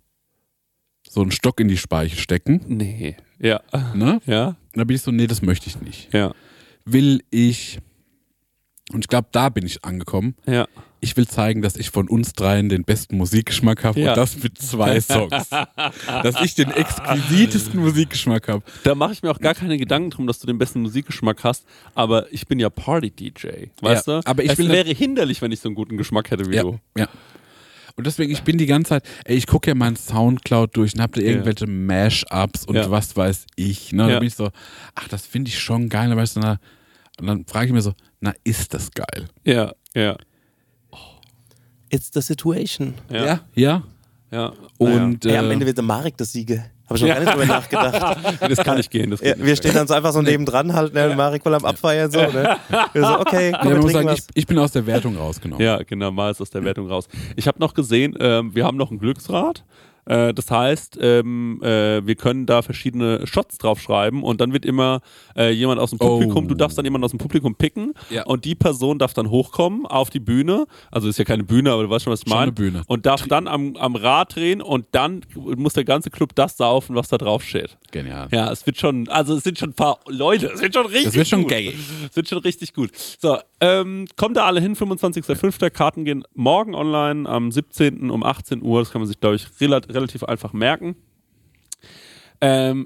so einen Stock in die Speiche stecken? Nee, ja, Ne? ja, Und dann bin ich so, nee, das möchte ich nicht. ja, Will ich, und ich glaube, da bin ich angekommen, ja. ich will zeigen, dass ich von uns dreien den besten Musikgeschmack habe Ja. und das mit zwei Songs. Dass ich den exquisitesten Musikgeschmack habe. Da mache ich mir auch gar keine Gedanken drum, dass du den besten Musikgeschmack hast, aber ich bin ja Party-D J, weißt Ja, du? aber ich es will wäre hinderlich, wenn ich so einen guten Geschmack hätte wie Ja, du. ja. Und deswegen, ich bin die ganze Zeit, ey, ich gucke ja meinen Soundcloud durch und hab da irgendwelche ja. Mash-Ups und ja. was weiß ich. Ne? Ja. Da bin ich so, ach, das finde ich schon geil. Da weißt du, na, und dann frage ich mir so, na, ist das geil? Ja, ja. It's the situation. Ja, ja. ja. ja. Und ja. Äh, am Ende wird der Marek das Siege. Habe ich noch gar nicht drüber nachgedacht. Das kann nicht gehen. Das ja, wir stehen dann so einfach so nebendran halt, ne, und Marek voll am Abfeiern so, ne? Wir so, okay, komm, ja, wir muss sagen, was. Ich, ich bin aus der Wertung rausgenommen. Ja, genau, mal ist aus der Wertung raus. Ich habe noch gesehen, ähm, wir haben noch ein Glücksrad. Äh, das heißt, ähm, äh, wir können da verschiedene Shots draufschreiben und dann wird immer äh, jemand aus dem Publikum, oh. du darfst dann jemanden aus dem Publikum picken ja. und die Person darf dann hochkommen auf die Bühne, also ist ja keine Bühne, aber du weißt schon, was ich meine, Bühne. Und darf dann am, am Rad drehen und dann muss der ganze Club das saufen, was da drauf steht. Genial. Ja, es wird schon, also es sind schon ein paar Leute, es wird schon richtig gut. Es wird schon gay. Es wird schon richtig gut. So, ähm, kommt da alle hin, fünfundzwanzigster fünfter Karten gehen morgen online am siebzehnten um achtzehn Uhr, das kann man sich, glaube ich, relativ relativ einfach merken. Ähm.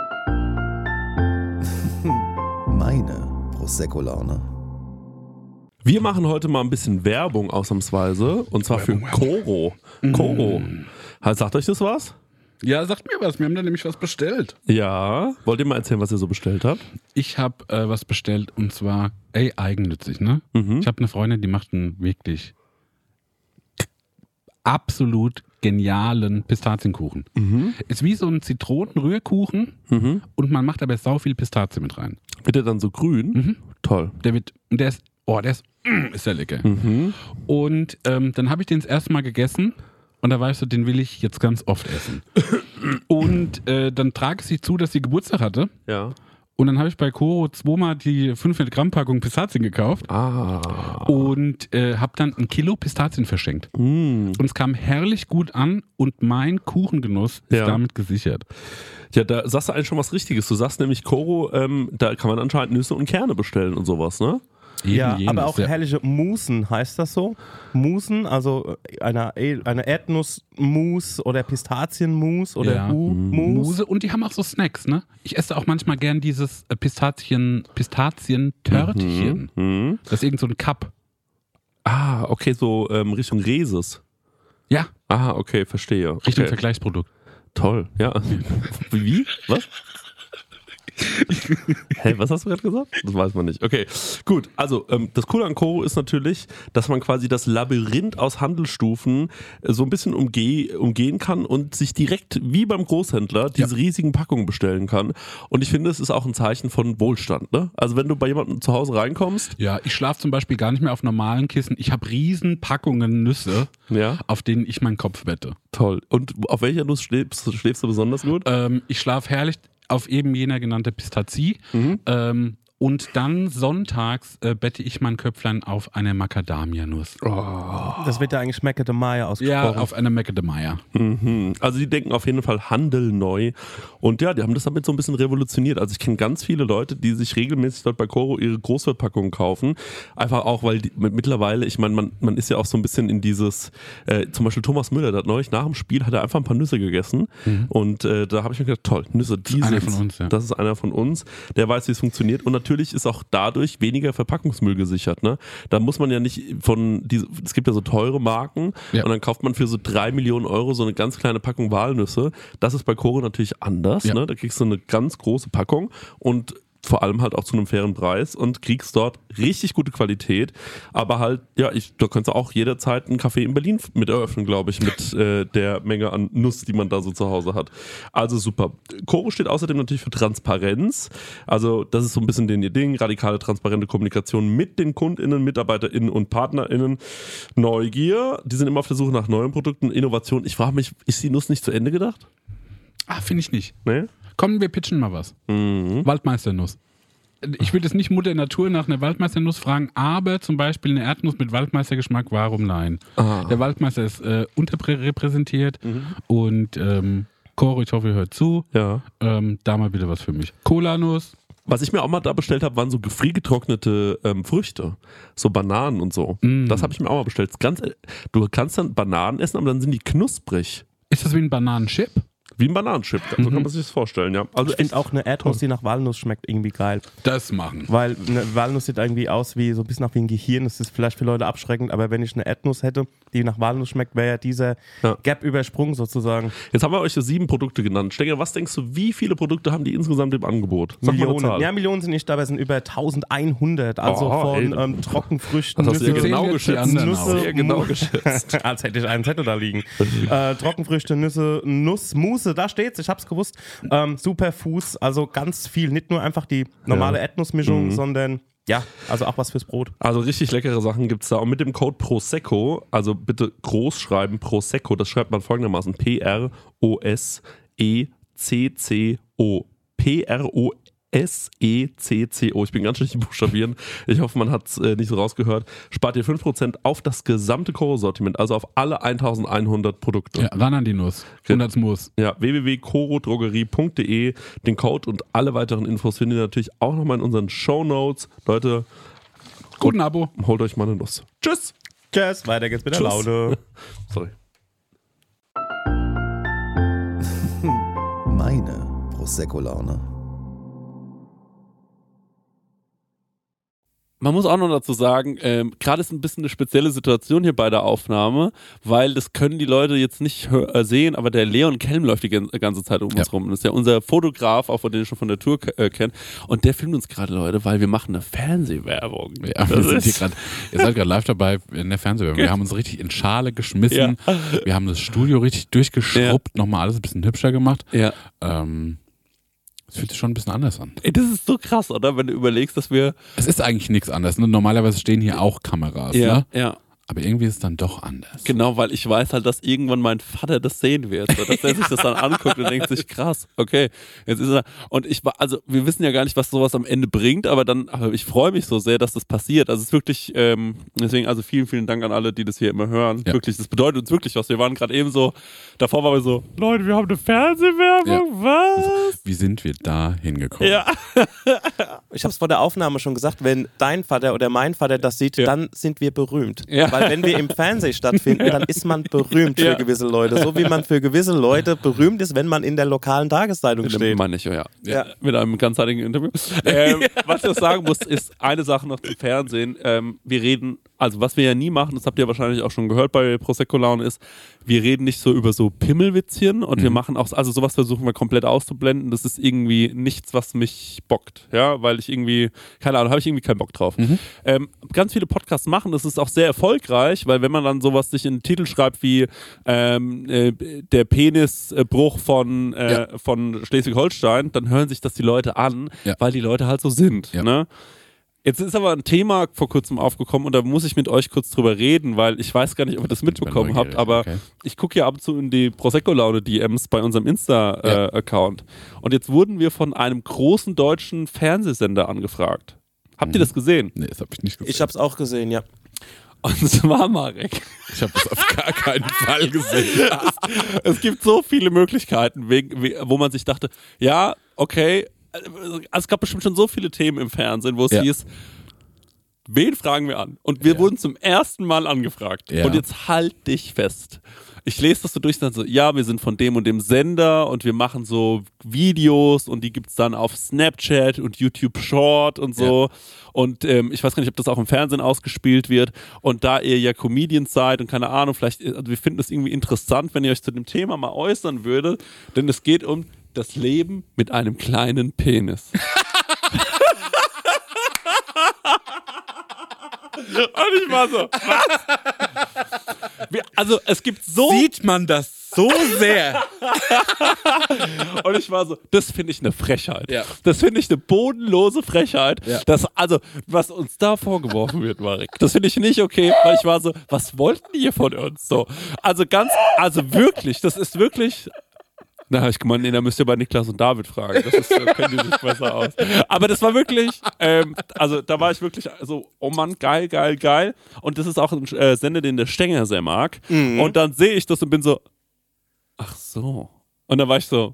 Meine Prosecco-Laune. Wir machen heute mal ein bisschen Werbung ausnahmsweise und zwar für Koro. Koro. Mm. Sagt euch das was? Ja, sagt mir was. Wir haben da nämlich was bestellt. Ja. Wollt ihr mal erzählen, was ihr so bestellt habt? Ich habe äh, was bestellt und zwar, ey, eigennützig, ne? Mhm. Ich habe eine Freundin, die macht einen wirklich absolut genialen Pistazienkuchen. Mhm. Ist wie so ein Zitronenrührkuchen mhm. und man macht aber sau viel Pistazie mit rein. Wird der dann so grün? Mhm. Toll. Der wird, der ist, oh, der ist, mm, ist der lecker. Mhm. Und ähm, dann habe ich den das erste Mal gegessen und da war ich so, den will ich jetzt ganz oft essen. Und äh, dann trage ich sie zu, dass sie Geburtstag hatte. Ja. Und dann habe ich bei Koro zweimal die fünfhundert Gramm Packung Pistazien gekauft. Ah. Und äh, habe dann ein Kilo Pistazien verschenkt. Mm. Und es kam herrlich gut an und mein Kuchengenuss ist ja. damit gesichert. Ja, da sagst du eigentlich schon was Richtiges. Du sagst nämlich, Koro, ähm, da kann man anscheinend Nüsse und Kerne bestellen und sowas, ne? Jeden, ja, jenes, aber auch ja. herrliche Musen, heißt das so? Musen, also eine, eine Erdnussmus oder Pistazienmus oder Ja. Hu-Mus. Muse und die haben auch so Snacks, ne? Ich esse auch manchmal gern dieses äh, Pistazien, Pistazien-Törtchen. Mhm. Das ist irgend so ein Cup. Ah, okay, so ähm, Richtung Reses. Ja, Ah, okay, verstehe. Richtung okay. Vergleichsprodukt. Toll, ja. Wie? Was? Hä, was hast du gerade gesagt? Das weiß man nicht. Okay, gut. Also, ähm, das Coole an Koro ist natürlich, dass man quasi das Labyrinth aus Handelsstufen äh, so ein bisschen umge- umgehen kann und sich direkt wie beim Großhändler diese ja. riesigen Packungen bestellen kann. Und ich finde, es ist auch ein Zeichen von Wohlstand, ne? Also, wenn du bei jemandem zu Hause reinkommst. Ja, ich schlafe zum Beispiel gar nicht mehr auf normalen Kissen. Ich habe riesen Packungen Nüsse, ja. auf denen ich meinen Kopf wette. Toll. Und auf welcher Nuss schläfst, schläfst du besonders gut? Ähm, ich schlafe herrlich auf eben jener genannte Pistazie. Mhm. Ähm, und dann sonntags äh, bette ich mein Köpflein auf eine Macadamia-Nuss. Oh. Das wird ja eigentlich Macadamia ausgesprochen. Ja, auf eine Macadamia. Mhm. Also die denken auf jeden Fall Handel neu. Und ja, die haben das damit so ein bisschen revolutioniert. Also ich kenne ganz viele Leute, die sich regelmäßig dort bei Koro ihre Großverpackungen kaufen. Einfach auch, weil die, mittlerweile, ich meine, man, man ist ja auch so ein bisschen in dieses, äh, zum Beispiel Thomas Müller, der hat neulich nach dem Spiel, hat er einfach ein paar Nüsse gegessen. Mhm. Und äh, da habe ich mir gedacht, toll, Nüsse, die einer sind, von uns, ja. das ist einer von uns, der weiß, wie es funktioniert. Und natürlich ist auch dadurch weniger Verpackungsmüll gesichert. Ne? Da muss man ja nicht von, diese, es gibt ja so teure Marken ja. und dann kauft man für so drei Millionen Euro so eine ganz kleine Packung Walnüsse. Das ist bei Koro natürlich anders. Ja. Ne? Da kriegst du eine ganz große Packung und vor allem halt auch zu einem fairen Preis und kriegst dort richtig gute Qualität. Aber halt, ja, ich, da könntest du auch jederzeit einen Café in Berlin mit eröffnen, glaube ich, mit äh, der Menge an Nuss, die man da so zu Hause hat. Also super. Koro steht außerdem natürlich für Transparenz. Also das ist so ein bisschen den ihr Ding. Radikale, transparente Kommunikation mit den KundInnen, MitarbeiterInnen und PartnerInnen. Neugier. Die sind immer auf der Suche nach neuen Produkten. Innovation. Ich frage mich, ist die Nuss nicht zu Ende gedacht? Ah, finde ich nicht. Nee? Komm, wir pitchen mal was. Mhm. Waldmeisternuss. Ich würde jetzt nicht Mutter Natur nach einer Waldmeisternuss fragen, aber zum Beispiel eine Erdnuss mit Waldmeistergeschmack, warum nein? Ah. Der Waldmeister ist äh, unterrepräsentiert Mhm. und ähm, Koro, ich hoffe, ihr hört zu. Ja. Ähm, da mal bitte was für mich. Cola-Nuss. Was ich mir auch mal da bestellt habe, waren so gefriergetrocknete ähm, Früchte. So Bananen und so. Mm. Das habe ich mir auch mal bestellt. Ganz, du kannst dann Bananen essen, aber dann sind die knusprig. Ist das wie ein Bananenchip? Wie ein Bananenchip, so kann man sich das vorstellen, ja. Also Ich finde auch eine Erdnuss, die nach Walnuss schmeckt, irgendwie geil. Das machen. Weil eine Walnuss sieht irgendwie aus wie so ein bisschen nach wie ein Gehirn. Das ist vielleicht für Leute abschreckend, aber wenn ich eine Erdnuss hätte, die nach Walnuss schmeckt, wäre ja dieser Ja. Gap übersprungen sozusagen. Jetzt haben wir euch so sieben Produkte genannt. Stenger, was denkst du, wie viele Produkte haben die insgesamt im Angebot? Sag mal eine Millionen. Zahl. Ja, Millionen sind nicht dabei, es sind über eintausendeinhundert. Also Oh, von ey. ähm, Trockenfrüchten, Das hast du Nüsse, ja genau jetzt die geschätzt. anderen Nüsse, aus. sehr genau geschätzt. als hätte ich einen Zettel da liegen. äh, Trockenfrüchte, Nüsse, Nuss, Mousse, da steht's, ich hab's gewusst. Ähm, Superfoods, also ganz viel. Nicht nur einfach die normale Ja. Erdnussmischung, Mhm. sondern ja, also auch was fürs Brot. Also richtig leckere Sachen gibt es da. Und mit dem Code Prosecco, also bitte groß schreiben, Prosecco, das schreibt man folgendermaßen: P R O S E C C O. P R O S E C C O. Ich bin ganz schlecht im Buchstabieren. Ich hoffe, man hat es äh, nicht so rausgehört. Spart ihr fünf Prozent auf das gesamte Koro-Sortiment, also auf alle eintausendeinhundert Produkte. Ja, ran an die Nuss. hundert Muss. Ja, w w w punkt corodrogerie punkt d e. Den Code und alle weiteren Infos findet ihr natürlich auch nochmal in unseren Shownotes. Leute, Guten Abo. holt euch mal eine Nuss. Tschüss! Tschüss, weiter geht's mit der Tschüss. Laune. Sorry. Meine Prosecco-Laune. Man muss auch noch dazu sagen, ähm, gerade ist ein bisschen eine spezielle Situation hier bei der Aufnahme, weil das können die Leute jetzt nicht hör- äh, sehen, aber der Leon Kelm läuft die gan- ganze Zeit um Ja. uns rum. Das ist ja unser Fotograf, auch von den ich schon von der Tour k- äh, kennt. Und der filmt uns gerade, Leute, weil wir machen eine Fernsehwerbung. Ja, wir Das sind hier ist- grad, ihr seid gerade live dabei in der Fernsehwerbung. Wir haben uns richtig in Schale geschmissen. Wir haben das Studio richtig durchgeschrubbt, nochmal alles ein bisschen hübscher gemacht. Ja. Ähm, es fühlt sich schon ein bisschen anders an. Ey, das ist so krass, oder? Wenn du überlegst, dass wir. Es ist eigentlich nichts anderes. Ne? Normalerweise stehen hier auch Kameras. Ne? ja. Aber irgendwie ist es dann doch anders. Genau, weil ich weiß halt, dass irgendwann mein Vater das sehen wird. So, dass er sich das dann anguckt und denkt sich, krass, okay, jetzt ist er. Und ich war, also wir wissen ja gar nicht, was sowas am Ende bringt, aber dann, aber ich freue mich so sehr, dass das passiert. Also es ist wirklich, ähm, deswegen, also vielen, vielen Dank an alle, die das hier immer hören. Ja. Wirklich, das bedeutet uns wirklich was. Wir waren gerade eben so, davor waren wir so, Leute, wir haben eine Fernsehwerbung, was? Wie sind wir da hingekommen? Ja. Ich habe es vor der Aufnahme schon gesagt, wenn dein Vater oder mein Vater das sieht, Ja. dann sind wir berühmt. Ja. Weil wenn wir im Fernsehen stattfinden, dann ist man berühmt für Ja. gewisse Leute. So wie man für gewisse Leute berühmt ist, wenn man in der lokalen Tageszeitung steht. Meine ich, ja. Ja. Mit einem ganzheitlichen Interview. Ähm, was ich noch sagen muss, ist eine Sache noch zum Fernsehen. Ähm, wir reden, also was wir ja nie machen, das habt ihr wahrscheinlich auch schon gehört bei Prosecco Laune, ist, wir reden nicht so über so Pimmelwitzchen und wir machen auch, also sowas versuchen wir komplett auszublenden. Das ist irgendwie nichts, was mich bockt, ja, weil ich irgendwie, keine Ahnung, habe ich irgendwie keinen Bock drauf. Ähm, ganz viele Podcasts machen, das ist auch sehr erfolgreich, weil wenn man dann sowas sich in den Titel schreibt wie ähm, äh, der Penisbruch von, äh, Ja. von Schleswig-Holstein, dann hören sich das die Leute an, Ja. weil die Leute halt so sind. Ja. Ne? Jetzt ist aber ein Thema vor kurzem aufgekommen und da muss ich mit euch kurz drüber reden, weil ich weiß gar nicht, ob ihr das mitbekommen habt, neugierig, aber okay. ich gucke ja ab und zu in die Prosecco-Laune-D Ms bei unserem Insta-Account. Und jetzt wurden wir von einem großen deutschen Fernsehsender angefragt. Habt ihr das gesehen? Nee, das habe ich nicht gesehen. Ich habe es auch gesehen, ja. Und zwar, Marek. Ich habe das auf gar keinen Fall gesehen. Es gibt so viele Möglichkeiten, wegen, we- wo man sich dachte, ja, okay, also es gab bestimmt schon so viele Themen im Fernsehen, wo es Ja. hieß, wen fragen wir an? Und wir Ja. wurden zum ersten Mal angefragt. Ja. Und jetzt halt dich fest. Ich lese das so durch, dann so, ja, wir sind von dem und dem Sender und wir machen so Videos und die gibt es dann auf Snapchat und YouTube Short und so. Und ähm, ich weiß gar nicht, ob das auch im Fernsehen ausgespielt wird. Und da ihr ja Comedians seid und keine Ahnung, vielleicht, also wir finden es irgendwie interessant, wenn ihr euch zu dem Thema mal äußern würdet, denn es geht um das Leben mit einem kleinen Penis. Und ich war so, was? Wir, also es gibt so... Sieht man das so sehr? Und ich war so, das finde ich eine Frechheit. Ja. Das finde ich eine bodenlose Frechheit. Ja. Das, also, was uns da vorgeworfen wird, Marek, das finde ich nicht okay, weil ich war so, was wollten die von uns? So, also ganz, also wirklich, das ist wirklich... Na, habe ich gemeint, nee, da müsst ihr bei Niklas und David fragen. Das ist, da kennen die sich besser aus. Aber das war wirklich, ähm, also da war ich wirklich so, oh Mann, geil, geil, geil. Und das ist auch ein äh, Sender, den der Stenger sehr mag. Und dann sehe ich das und bin so, ach so. Und dann war ich so,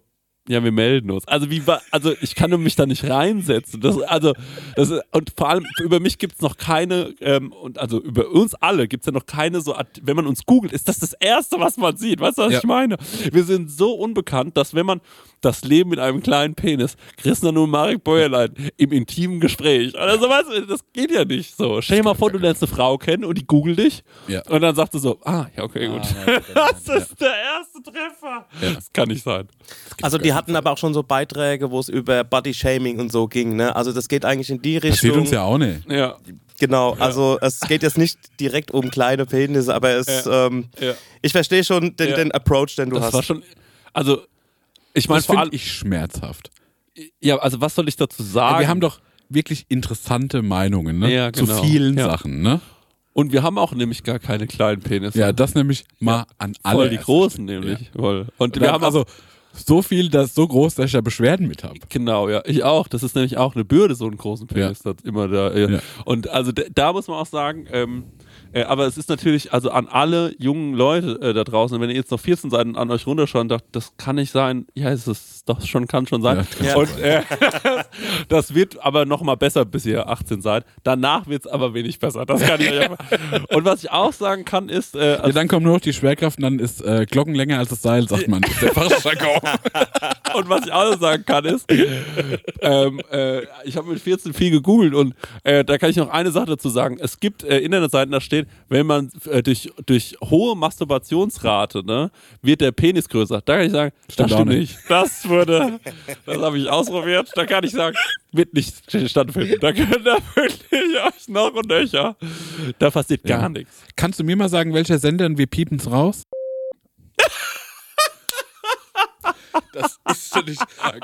Ja, wir melden uns. Also wie war, also ich kann mich da nicht reinsetzen. Das, also das, und vor allem über mich gibt es noch keine, ähm, und also über uns alle gibt es ja noch keine so, wenn man uns googelt, ist das das Erste, was man sieht. Weißt du, was Ja. ich meine? Wir sind so unbekannt, dass wenn man das Leben mit einem kleinen Penis, Christian und Marek Bäuerlein im intimen Gespräch oder so, weißt du, das geht ja nicht so. Stell dir mal vor, du lernst eine Frau kennen und die googelt dich Ja. und dann sagst du so, ah, ja, okay, gut. Das ist der erste Treffer. Das kann nicht sein. Also die hatten aber auch schon so Beiträge, wo es über Body-Shaming und so ging, ne? Also das geht eigentlich in die Passiert Richtung. uns ja auch nicht. Ja. Genau, also es geht jetzt nicht direkt um kleine Penisse, aber es, ähm, Ja. ich verstehe schon den, Ja. den Approach, den du Das hast. war schon, also ich meine Das vor finde allem, ich schmerzhaft. ja, also was soll ich dazu sagen? Wir haben doch wirklich interessante Meinungen, ne? Ja, genau. Zu vielen Ja. Sachen, ne? Und wir haben auch nämlich gar keine kleinen Penisse. Ja, das nämlich mal an alle. voll die großen nämlich. Voll. Und wir, Wir haben haben also so viel, dass so groß, dass ich da Beschwerden mit habe. genau, ja, ich auch. Das ist nämlich auch eine Bürde, so einen großen Penis. Das immer da. Äh. Ja. Und also d- da muss man auch sagen, ähm, äh, aber es ist natürlich, also an alle jungen Leute äh, da draußen, wenn ihr jetzt noch vierzehn Seiten an euch runterschaut und dacht, das kann nicht sein, ja, es ist doch schon, kann schon sein. Ja, kann Und äh, das wird aber noch mal besser, bis ihr achtzehn seid. Danach wird es aber wenig besser. Das kann ich euch einfach. Und was ich auch sagen kann, ist, äh, Ja, dann kommt nur noch die Schwerkraft und dann ist äh, Glocken länger als das Seil, sagt man. Das ist der Fachjargon. Und was ich auch noch sagen kann ist, ähm, äh, ich habe mit vierzehn viel gegoogelt und äh, da kann ich noch eine Sache dazu sagen. Es gibt äh, Internetseiten, da steht, wenn man äh, durch, durch hohe Masturbationsrate, ne, wird der Penis größer. Da kann ich sagen, Stimmt das auch stimmt nicht. nicht. Das würde, das habe ich ausprobiert. Da kann ich sagen, wird nicht stattfinden. Da könnt ihr wirklich euch noch und nöcher. Da passiert gar Ja. nichts. Kannst du mir mal sagen, welcher Sender und wir piepen's raus? Das ist schon nicht sagen.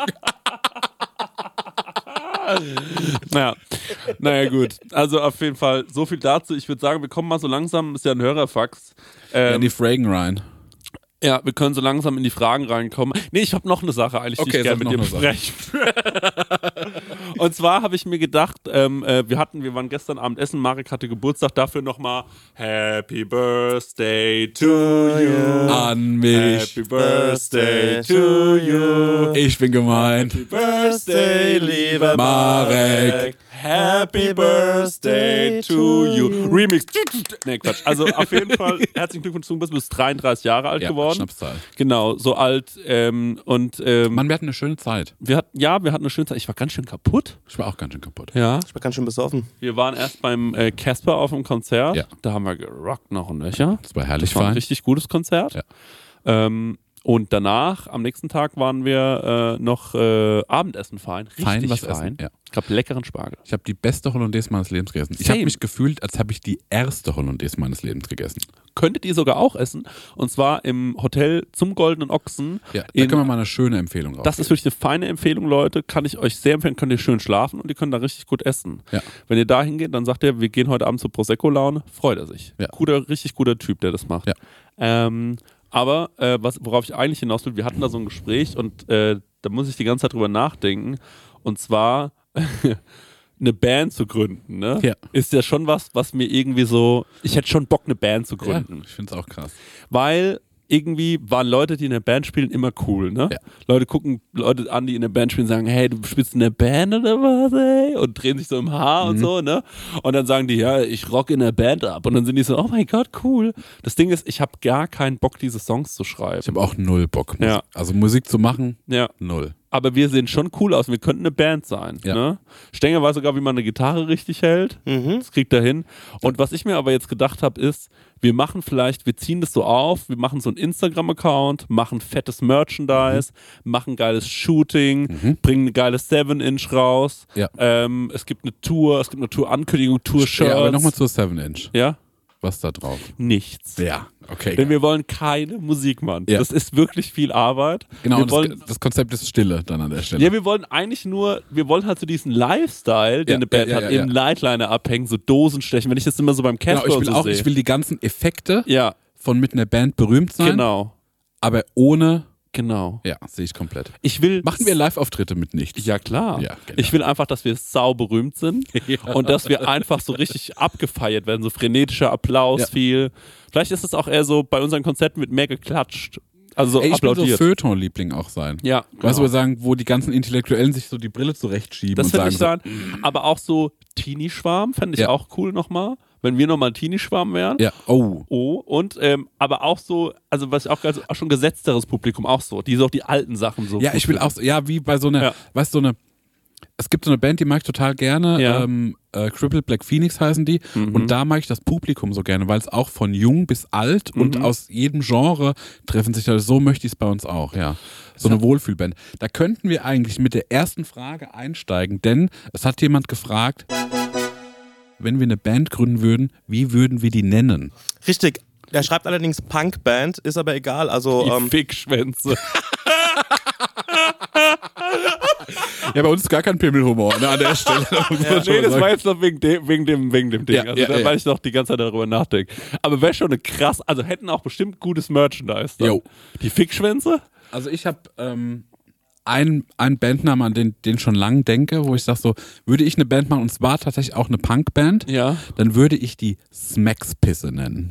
Naja. naja, gut. Also auf jeden Fall so viel dazu. Ich würde sagen, wir kommen mal so langsam, ist ja ein Hörerfax. Ja, Ähm, die Fragen rein. ja, wir können so langsam in die Fragen reinkommen. Nee, ich habe noch eine Sache eigentlich, die Okay, ich gerne sag mit dir noch eine besprechen. Und zwar habe ich mir gedacht, ähm, äh, wir hatten, wir waren gestern Abend essen, Marek hatte Geburtstag, dafür nochmal Happy Birthday to you. An mich. Happy Birthday to you. Ich bin gemeint. Happy Birthday, lieber Marek. Happy Birthday to you. Remix. Nee, Quatsch. Also auf jeden Fall herzlichen Glückwunsch, du bist dreiunddreißig Jahre alt Ja, geworden. Schnapszahl. Genau, so alt. Ähm, und ähm, Mann, wir hatten eine schöne Zeit. wir hatten, ja, wir hatten eine schöne Zeit. Ich war ganz schön kaputt. Ich war auch ganz schön kaputt. Ja. Ich war ganz schön besoffen. Wir waren erst beim äh, Casper auf dem Konzert. Ja. Da haben wir gerockt noch und nöcher. Das war herrlich Das war ein fein. richtig gutes Konzert. Ja. Ähm, und danach, am nächsten Tag, waren wir äh, noch äh, Abendessen fein. Richtig Fein was fein. essen, ja. Ich hab leckeren Spargel. Ich habe die beste Hollandaise meines Lebens gegessen. Ich Same. habe mich gefühlt, als habe ich die erste Hollandaise meines Lebens gegessen. Könntet ihr sogar auch essen. Und zwar im Hotel zum Goldenen Ochsen. Ja, da in, können wir mal eine schöne Empfehlung raus. das ist wirklich eine feine Empfehlung, Leute. Kann ich euch sehr empfehlen. Könnt ihr schön schlafen und ihr könnt da richtig gut essen. Ja. Wenn ihr da hingeht, dann sagt er, wir gehen heute Abend zur Prosecco-Laune. Freut er sich. Ja. Guter, richtig guter Typ, der das macht. Ja. Ähm, aber äh, was, worauf ich eigentlich hinaus will, wir hatten da so ein Gespräch und äh, da muss ich die ganze Zeit drüber nachdenken. Und zwar eine Band zu gründen, ne? Ja. Ist ja schon was, was mir irgendwie so, ich hätte schon Bock, eine Band zu Ja, gründen. ich finde es auch krass. Weil irgendwie waren Leute, die in der Band spielen, immer cool, ne? Ja. Leute gucken Leute an, die in der Band spielen, sagen, hey, du spielst in der Band oder was, ey? Und drehen sich so im Haar Mhm. und so, ne? Und dann sagen die, ja, ich rock in der Band ab. Und dann sind die so, oh mein Gott, cool. Das Ding ist, ich habe gar keinen Bock, diese Songs zu schreiben. Ich habe auch null Bock. Musik. Ja. Also Musik zu machen, Ja. null. Aber wir sehen schon cool aus. Wir könnten eine Band sein. Ja. Ne? Stenger weiß sogar, wie man eine Gitarre richtig hält. Mhm. Das kriegt er hin. Und was ich mir aber jetzt gedacht habe, ist, wir machen vielleicht, wir ziehen das so auf, wir machen so einen Instagram-Account, machen fettes Merchandise, Mhm. machen geiles Shooting, bringen eine geile seven Inch raus. Ja. Ähm, es gibt eine Tour, es gibt eine Tour-Ankündigung, Tour-Shirts. Ja, aber nochmal zur seven Inch. Ja? Was da drauf? Nichts. Ja, okay. Denn wir wollen keine Musik machen. Ja. Das ist wirklich viel Arbeit. Genau, wir und wollen, das, das Konzept ist Stille dann an der Stelle. Ja, wir wollen eigentlich nur, wir wollen halt so diesen Lifestyle, den Ja, eine Band ja, ja, hat, ja, im ja. Lightliner abhängen, so Dosen stechen. Wenn ich das immer so beim genau, Casper ich und will so auch, sehe. ich will die ganzen Effekte ja, von mit einer Band berühmt sein, genau, aber ohne, genau. ja, sehe ich komplett. Ich will, Machen wir Live-Auftritte mit nichts? ja klar. Ja, genau. Ich will einfach, dass wir sau berühmt sind und dass wir einfach so richtig abgefeiert werden, so frenetischer Applaus Ja. viel. Vielleicht ist es auch eher so, bei unseren Konzerten wird mehr geklatscht. Also Ey, ich will so applaudiert. Feuilleton-Liebling auch sein. Ja, Weißt du, genau. wir sagen, wo die ganzen Intellektuellen sich so die Brille zurechtschieben Das und finde sagen ich so, sein. Aber auch so Teenie-Schwarm fände ich Ja. auch cool nochmal. Wenn wir nochmal ein Teenie-Schwarm wären. ja, oh. Oh, und ähm, aber auch so, also was ich auch, also auch schon gesetzteres Publikum, auch so, die so auch die alten Sachen so. Ja, gut ich will finden. auch, so, ja, wie bei so einer, Ja. weißt du, so eine, es gibt so eine Band, die mag ich total gerne, Ja. ähm, äh, Crippled Black Phoenix heißen die, Mhm. und da mag ich das Publikum so gerne, weil es auch von jung bis alt und Mhm. aus jedem Genre treffen sich da, so möchte ich es bei uns auch, ja. So eine Wohlfühlband. Da könnten wir eigentlich mit der ersten Frage einsteigen, denn es hat jemand gefragt, wenn wir eine Band gründen würden, wie würden wir die nennen? Richtig. Er schreibt allerdings Punkband, ist aber egal. Also Die ähm, Fickschwänze. Ja, bei uns ist gar kein Pimmelhumor, ne, an der Stelle. Da muss man schon Nee, mal das sagen. war jetzt noch wegen dem, wegen dem, wegen dem Ding. Ja, also ja, da, ja. weil ich noch die ganze Zeit darüber nachdenke. Aber wäre schon eine krass, also hätten auch bestimmt gutes Merchandise. Dann. Jo. Die Fickschwänze? Also ich habe ähm, einen, einen Bandnamen, an den, den schon lange denke, wo ich sage so, würde ich eine Band machen, und zwar tatsächlich auch eine Punkband, Ja. dann würde ich die Smackspisse nennen.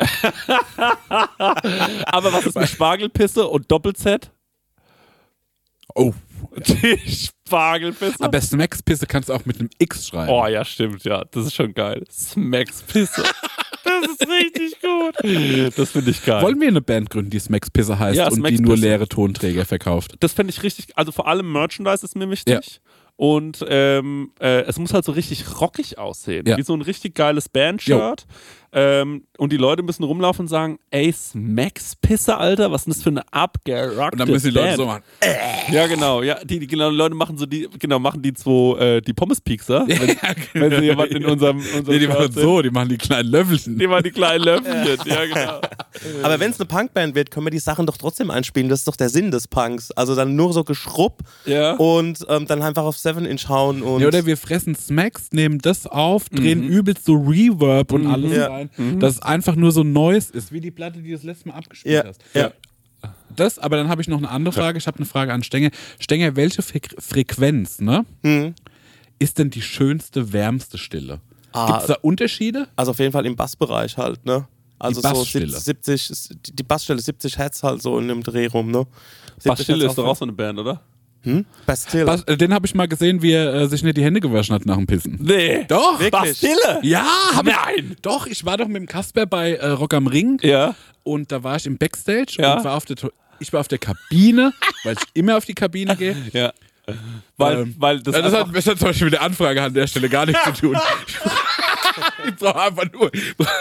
Aber was ist mit Spargelpisse und Doppel-Z? Oh. Die Spargelpisse? Aber Smackspisse kannst du auch mit einem X schreiben. Oh ja, stimmt, ja. Das ist schon geil. Smackspisse. Das ist richtig gut. Das finde ich geil. Wollen wir eine Band gründen, die Smackspisse heißt Ja, und die Smackspisse. nur leere Tonträger verkauft? Das fände ich richtig, also vor allem Merchandise ist mir wichtig. Und ähm, äh, es muss halt so richtig rockig aussehen. Ja. Wie so ein richtig geiles Bandshirt. Ähm, und die Leute müssen rumlaufen und sagen, ey, Smackspisse, Alter, was ist denn das für eine abgerockte Und dann müssen die Leute Band? so machen. Ja, genau. Ja, die, die genau, die Leute machen so die, genau, machen die zwei, äh, die Pommes-Piekser. Wenn, wenn sie jemanden in unserem, unserem Nee, die machen Shirt sehen. so, die machen die kleinen Löffelchen. Die machen die kleinen Löffelchen. Ja, genau. aber wenn es eine Punkband wird, können wir die Sachen doch trotzdem einspielen. Das ist doch der Sinn des Punks. Also dann nur so Geschrupp Ja. und ähm, dann einfach auf Seven Inch hauen und Ja, oder wir fressen Smacks, nehmen das auf, drehen übelst so Reverb und alles Ja. rein, dass es einfach nur so Neues ist, wie die Platte, die du das letzte Mal abgespielt ja, hast. ja. Das, aber dann habe ich noch eine andere Frage. Ich habe eine Frage an Stenger. Stenger, welche Fre Frequenz, ne, Hm. ist denn die schönste, wärmste Stille? Ah. Gibt es da Unterschiede? Also auf jeden Fall im Bassbereich halt, ne? Also Die so Bassstille. siebzig, die die Bassstelle siebzig Hertz halt so in dem Dreh rum, ne? Bastille ist doch auch auch so eine Band, oder? Hm? Bastille. Was, äh, den habe ich mal gesehen, wie er äh, sich nicht die Hände gewaschen hat nach dem Pissen. Nee. Doch, Wirklich? Bastille? ja, hab ich, Nein. doch, ich war doch mit dem Kasper bei äh, Rock am Ring Ja. und da war ich im Backstage Ja. und war auf der, To- ich war auf der Kabine, weil ich immer auf die Kabine gehe. Ja. Weil, Ähm, weil das, Ja, das, einfach- hat, das hat zum Beispiel mit der Anfrage an der Stelle gar nichts zu tun. Ich brauche einfach nur.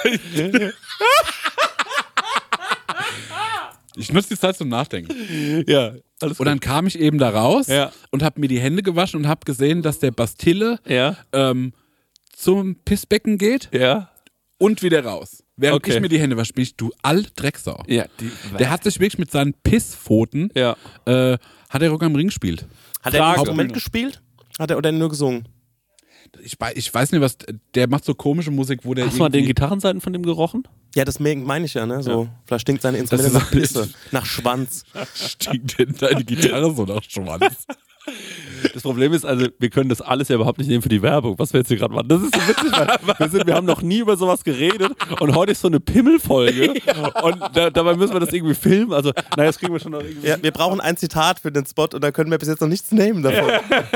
Ich nutze die Zeit zum Nachdenken. ja. Alles Und dann kam ich eben da raus Ja. und habe mir die Hände gewaschen und habe gesehen, dass der Bastille Ja. ähm, zum Pissbecken geht Ja. und wieder raus. Während Okay. ich mir die Hände wasche, bin ich, du alte Drecksau. Ja. Die, Der hat sich wirklich mit seinen Pisspfoten, ja. äh, hat er Rock am Ring gespielt. Hat er ein Frage. Instrument gespielt? Hat er oder nur gesungen? Ich, wei- ich weiß nicht, was, der macht so komische Musik, wo der Hast du mal den irgendwie- Gitarrenseiten von dem gerochen? Ja, das me- meine ich ja, ne? So, vielleicht stinkt seine Instrumente Das nach ist- Pisse, nach Schwanz. stinkt denn deine Gitarre so nach Schwanz? Das Problem ist, also wir können das alles ja überhaupt nicht nehmen für die Werbung, was wir jetzt hier gerade machen. Das ist so witzig, weil wir, sind, wir haben noch nie über sowas geredet und heute ist so eine Pimmelfolge und da, dabei müssen wir das irgendwie filmen. Also, naja, das kriegen wir schon noch irgendwie. Ja, wir brauchen ein Zitat für den Spot und da können wir bis jetzt noch nichts nehmen davon.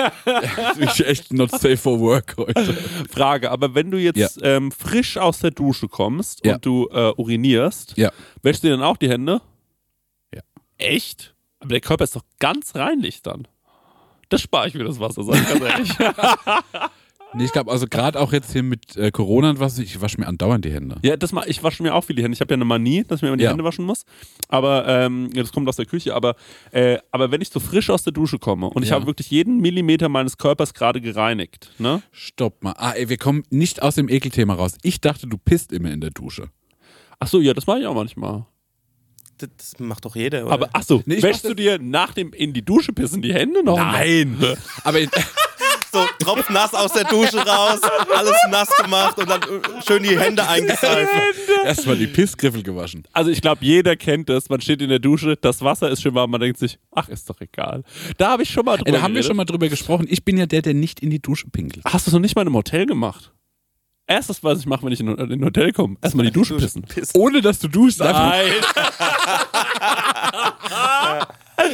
Das ist echt not safe for work heute. Frage, aber wenn du jetzt Ja. ähm, frisch aus der Dusche kommst Ja. und du äh, urinierst, Ja. wäschst du dir dann auch die Hände? Ja. Echt? Aber der Körper ist doch ganz reinlich dann. Das spare ich mir das Wasser, sag ich ganz ehrlich. Nee, ich glaube, also gerade auch jetzt hier mit äh, Corona und was, ich wasche mir andauernd die Hände. Ja, das mach, ich wasche mir auch viel die Hände. Ich habe ja eine Manie, dass ich mir immer die Ja. Hände waschen muss. Aber ähm, ja, das kommt aus der Küche. Aber, äh, aber wenn ich so frisch aus der Dusche komme und ich Ja. habe wirklich jeden Millimeter meines Körpers gerade gereinigt, ne? Stopp mal. Ah, ey, wir kommen nicht aus dem Ekelthema raus. Ich dachte, du pisst immer in der Dusche. Ach so, ja, das mache ich auch manchmal. Das, das macht doch jeder, oder? Aber ach so, Nee, ich wäschst mach du dir nach dem in die Dusche pissen die Hände noch? Nein! Aber in, so tropfnass aus der Dusche raus, alles nass gemacht und dann äh, schön die Hände eingeseift. erstmal die Pissgriffel gewaschen. Also ich glaube, jeder kennt das. Man steht in der Dusche, das Wasser ist schön warm, man denkt sich, ach, ist doch egal. Da habe ich schon mal drüber Ey, da haben wir geredet. schon mal drüber gesprochen. Ich bin ja der, der nicht in die Dusche pinkelt. Hast du es noch nicht mal in einem Hotel gemacht? Erstes, was ich mache, wenn ich in in ein Hotel komme, erstmal in die Dusche pissen. Ohne dass du duschst. Einfach, Nein.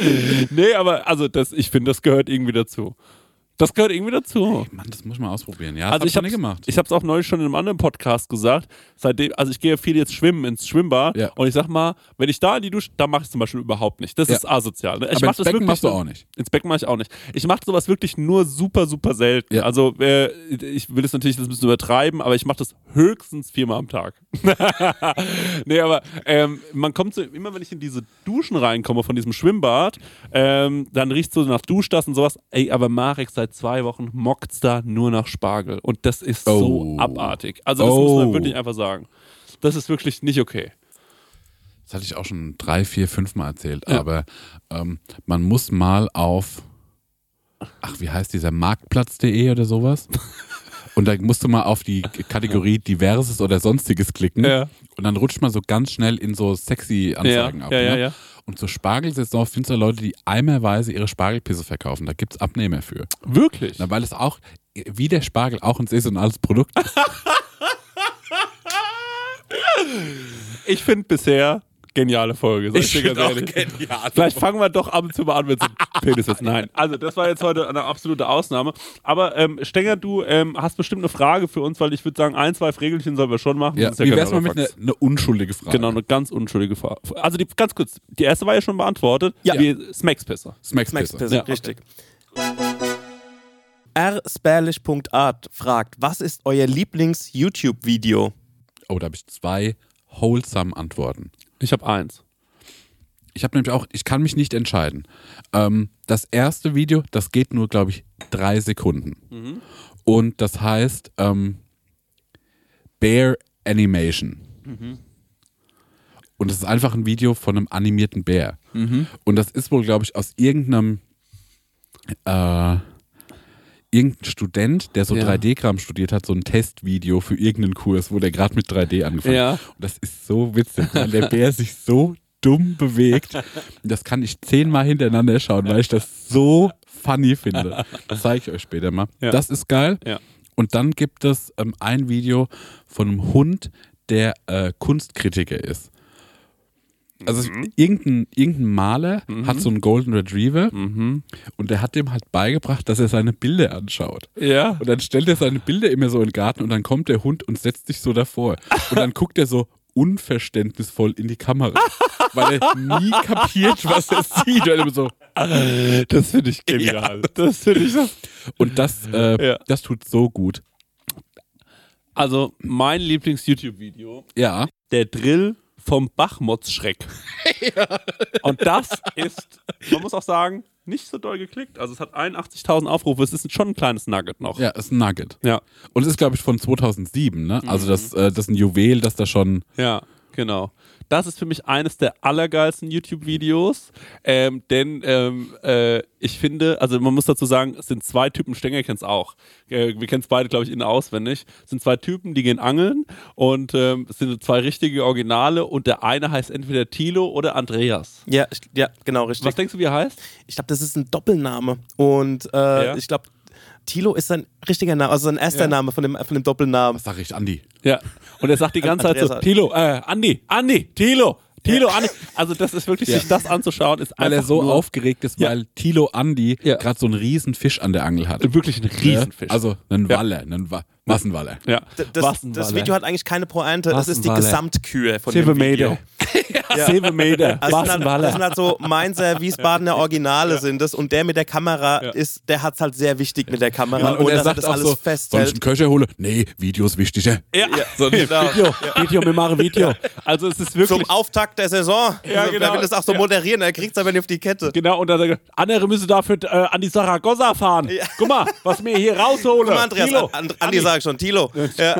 Nee, aber also das, ich finde, das gehört irgendwie dazu. Das gehört irgendwie dazu. Mann, das muss ich mal ausprobieren. Ja, das Also hab ich habe nicht gemacht. Ich habe es auch neulich schon in einem anderen Podcast gesagt. Seitdem, also ich gehe ja viel jetzt schwimmen ins Schwimmbad Ja. und ich sag mal, wenn ich da in die Dusche, da mache ich zum Beispiel überhaupt nicht. Das Ja. ist asozial. Ne? Ich Aber mach ins das Becken wirklich machst du nur- auch nicht. Ins Becken mache ich auch nicht. Ich mache sowas wirklich nur super, super selten. Ja. Also äh, ich will das natürlich das ein bisschen übertreiben, aber ich mache das höchstens viermal am Tag. Nee, aber ähm, man kommt so, immer wenn ich in diese Duschen reinkomme von diesem Schwimmbad, ähm, dann riecht es so nach Duschdas und sowas. Ey, aber Marek, seit zwei Wochen mockt's da nur nach Spargel. Und das ist Oh. so abartig. Also das muss man Oh. wirklich einfach sagen. Das ist wirklich nicht okay. Das hatte ich auch schon drei, vier, fünf Mal erzählt. Ja. Aber ähm, man muss mal auf, ach, wie heißt dieser, marktplatz punkt de oder sowas? Und da musst du mal auf die Kategorie Diverses oder Sonstiges klicken. Ja. Und dann rutscht man so ganz schnell in so sexy Anzeigen Ja, ab. ja, ja, ne? ja. Und zur Spargelsaison findest du Leute, die eimerweise ihre Spargelpisse verkaufen. Da gibt es Abnehmer für. Wirklich? Na, weil es auch, wie der Spargel, auch ein saisonales Produkt ist. Ich finde bisher geniale Folge. Sag ich dir ganz ehrlich. genial. Vielleicht fangen wir doch ab und zu mal an mit so Penis jetzt. Nein. Also, das war jetzt heute eine absolute Ausnahme. Aber, ähm, Stenger, du ähm, hast bestimmt eine Frage für uns, weil ich würde sagen, ein, zwei Fregelchen sollen wir schon machen. Ja, Das ist wie kein wär's mal mit einer Harafax. eine unschuldige Frage? Genau, eine ganz unschuldige Frage. Also, die, ganz kurz, die erste war ja schon beantwortet. Ja. Wie Smacks-Pisser. Smacks-Pisse. Smacks-Pisse, Ja, richtig. r spärlich punkt art fragt, was ist euer Lieblings-YouTube-Video? Oh, da habe ich zwei wholesome Antworten. Ich habe eins. Ich habe nämlich auch, ich kann mich nicht entscheiden. Ähm, das erste Video, das geht nur, glaube ich, drei Sekunden. Mhm. Und das heißt ähm, Bear Animation. Mhm. Und das ist einfach ein Video von einem animierten Bär. Mhm. Und das ist wohl, glaube ich, aus irgendeinem äh, irgendein Student, der so Ja. drei D-Kram studiert hat, so ein Testvideo für irgendeinen Kurs, wo der gerade mit drei D angefangen Ja. hat. Und das ist so witzig, weil der Bär sich so dumm bewegt. Und das kann ich zehnmal hintereinander schauen, weil ich das so funny finde. Das zeige ich euch später mal. Ja. Das ist geil. Ja. Und dann gibt es ähm, ein Video von einem Hund, der äh, Kunstkritiker ist. Also irgendein, irgendein Maler hat so einen Golden Retriever Mhm. und der hat dem halt beigebracht, dass er seine Bilder anschaut. Ja. Und dann stellt er seine Bilder immer so in den Garten und dann kommt der Hund und setzt sich so davor. Und dann guckt er so unverständnisvoll in die Kamera, weil er nie kapiert, was er sieht. Und, er immer so, Das finde ich genial. Das finde ich so. und das, äh, Ja. das tut so gut. Also, mein Lieblings-YouTube-Video, Ja. der Drill vom Bachmotzschreck. Und das ist, man muss auch sagen, nicht so doll geklickt. Also es hat einundachtzigtausend Aufrufe. Es ist schon ein kleines Nugget noch. Ja, ist ein Nugget. Ja, Und es ist, glaube ich, von zweitausendsieben, ne? Also das, äh, das ist ein Juwel, das da schon... ja, genau. Das ist für mich eines der allergeilsten YouTube-Videos, ähm, denn ähm, äh, ich finde, also man muss dazu sagen, es sind zwei Typen, Stenger kennt es auch, äh, wir kennen es beide, glaube ich, innen auswendig, es sind zwei Typen, die gehen angeln und ähm, es sind zwei richtige Originale und der eine heißt entweder Thilo oder Andreas. Ja, ich, ja, genau, richtig. Was denkst du, wie er heißt? Ich glaube, das ist ein Doppelname. Und äh, Ja. ich glaube, Thilo ist sein richtiger Name, also sein erster Ja. Name von dem, von dem Doppelnamen. Was sag ich, Andi? Ja, und er sagt die ganze Zeit so, Andreas- Thilo, äh, Andi, Andi, Thilo, Thilo, Andi. Also das ist wirklich, sich das anzuschauen, ist Weil einfach er so nur aufgeregt ist, Ja. weil Thilo Andi Ja. gerade so einen riesen Fisch an der Angel hat. wirklich ein Riesenfisch. Ja? Also einen Ja. Waller, einen Wa Massenwaller. ja. D- Das, Was ein das Walle. Video hat eigentlich keine Pointe, das ist die Wassenwalle. Gesamtkühe von Sieben dem Video. Meter. Sieben Meter. Also das, Was sind ein halt, das sind Waller. halt so Mainzer, Wiesbadener Originale sind das und der mit der Kamera Ja. ist, der hat es halt sehr wichtig mit der Kamera Genau, und, und, er dass er sagt das auch alles so, soll ich festhält. einen Köcher holen? Nee, Video ist wichtiger. Ja, So, genau. Video, Video, wir machen Video. Also es ist wirklich... Zum Auftakt der Saison. Ja, Also, genau. Der will das auch so Ja. moderieren, er kriegt es aber nicht auf die Kette. Genau, und dann sagt er, andere müssen dafür äh, an die Saragossa fahren. Ja. Guck mal, was wir hier rausholen. Guck mal, Andreas, Thilo, an, an, Andi sag ich schon, Thilo. Ja.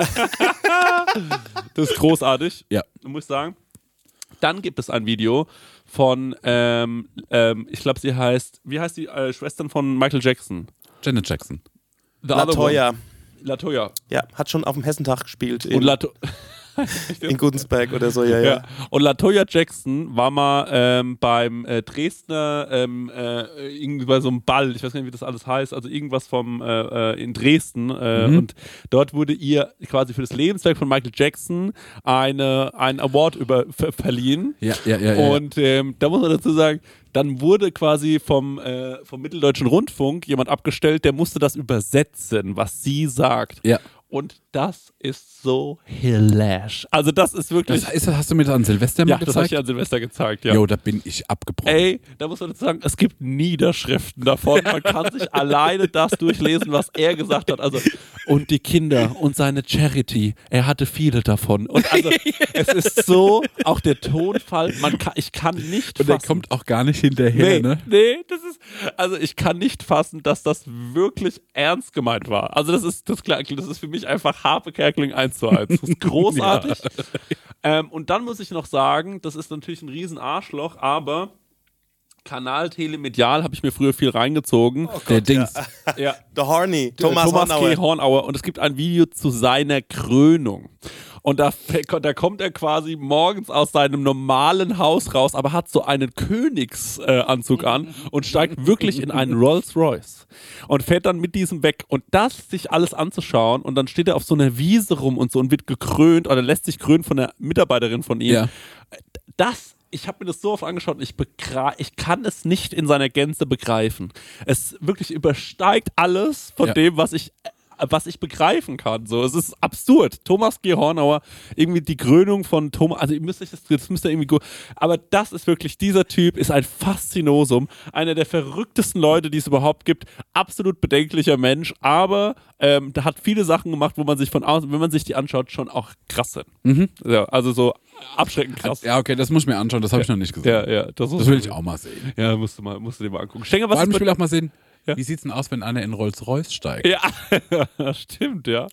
Das ist großartig. Ja. Muss ich sagen. Dann gibt es ein Video von, ähm, ähm, ich glaube, sie heißt, wie heißt die äh, Schwestern von Michael Jackson? Janet Jackson. The Other Latoya. One. Latoya. Ja, hat schon auf dem Hessentag gespielt. Und in- Lato In Gudensberg oder so, ja, ja. Ja. Und LaToya Jackson war mal ähm, beim äh, Dresdner, ähm, äh, irgendwie bei so einem Ball, ich weiß gar nicht, wie das alles heißt, also irgendwas vom äh, in Dresden. Äh, Mhm. Und dort wurde ihr quasi für das Lebenswerk von Michael Jackson eine, ein Award über, ver verliehen. Ja, ja, ja. ja. Und ähm, da muss man dazu sagen, dann wurde quasi vom, äh, vom Mitteldeutschen Rundfunk jemand abgestellt, der musste das übersetzen, was sie sagt. Ja. Und das ist so hilarious. Also das ist wirklich... Das ist, hast du mir das an Silvester ja, mal das habe ich gezeigt? dir an Silvester gezeigt, ja. Jo, da bin ich abgebrochen. Ey, da muss man dazu sagen, es gibt Niederschriften davon. Man kann sich alleine das durchlesen, was er gesagt hat. Also, und die Kinder und seine Charity, er hatte viele davon. Und also, es ist so, auch der Tonfall, man kann, ich kann nicht Und der fassen. kommt auch gar nicht hinterher, Nee, ne? nee, das ist, also ich kann nicht fassen, dass das wirklich ernst gemeint war. Also das ist, das, klar- das ist für mich einfach Harpe Kerkeling eins zu eins. Das ist großartig. ähm, und dann muss ich noch sagen, das ist natürlich ein riesen Arschloch, aber Kanal Telemedial habe ich mir früher viel reingezogen. Der Dings. Ja. The Horny, Thomas, Thomas Hornauer. G. Hornauer. Und es gibt ein Video zu seiner Krönung. Und da, da kommt er quasi morgens aus seinem normalen Haus raus, aber hat so einen Königsanzug äh, Anzug an und steigt wirklich in einen Rolls Royce und fährt dann mit diesem weg. Und das sich alles anzuschauen und dann steht er auf so einer Wiese rum und so und wird gekrönt oder lässt sich krönen von der Mitarbeiterin von ihm. Ja. Das, ich habe mir das so oft angeschaut und ich, begra- ich kann es nicht in seiner Gänze begreifen. Es wirklich übersteigt alles von Ja. dem, was ich was ich begreifen kann. So, es ist absurd. Thomas G. Hornauer, irgendwie die Krönung von Thomas, also ihr müsst euch das, das müsst ihr irgendwie gut, aber das ist wirklich, dieser Typ ist ein Faszinosum, einer der verrücktesten Leute, die es überhaupt gibt, absolut bedenklicher Mensch, aber ähm, der hat viele Sachen gemacht, wo man sich von außen, wenn man sich die anschaut, schon auch krass sind. Mhm. Ja, also so abschreckend krass. Ja, okay, das muss ich mir anschauen, das habe ich noch nicht gesehen. Ja, ja, das, Das will ich auch mal sehen. Ja, musst du mal, musst du dir mal angucken. Stenger, Vor was allem, ist ich bei will auch mal sehen, Ja. wie sieht's denn aus, wenn einer in Rolls-Royce steigt? Ja, stimmt, ja.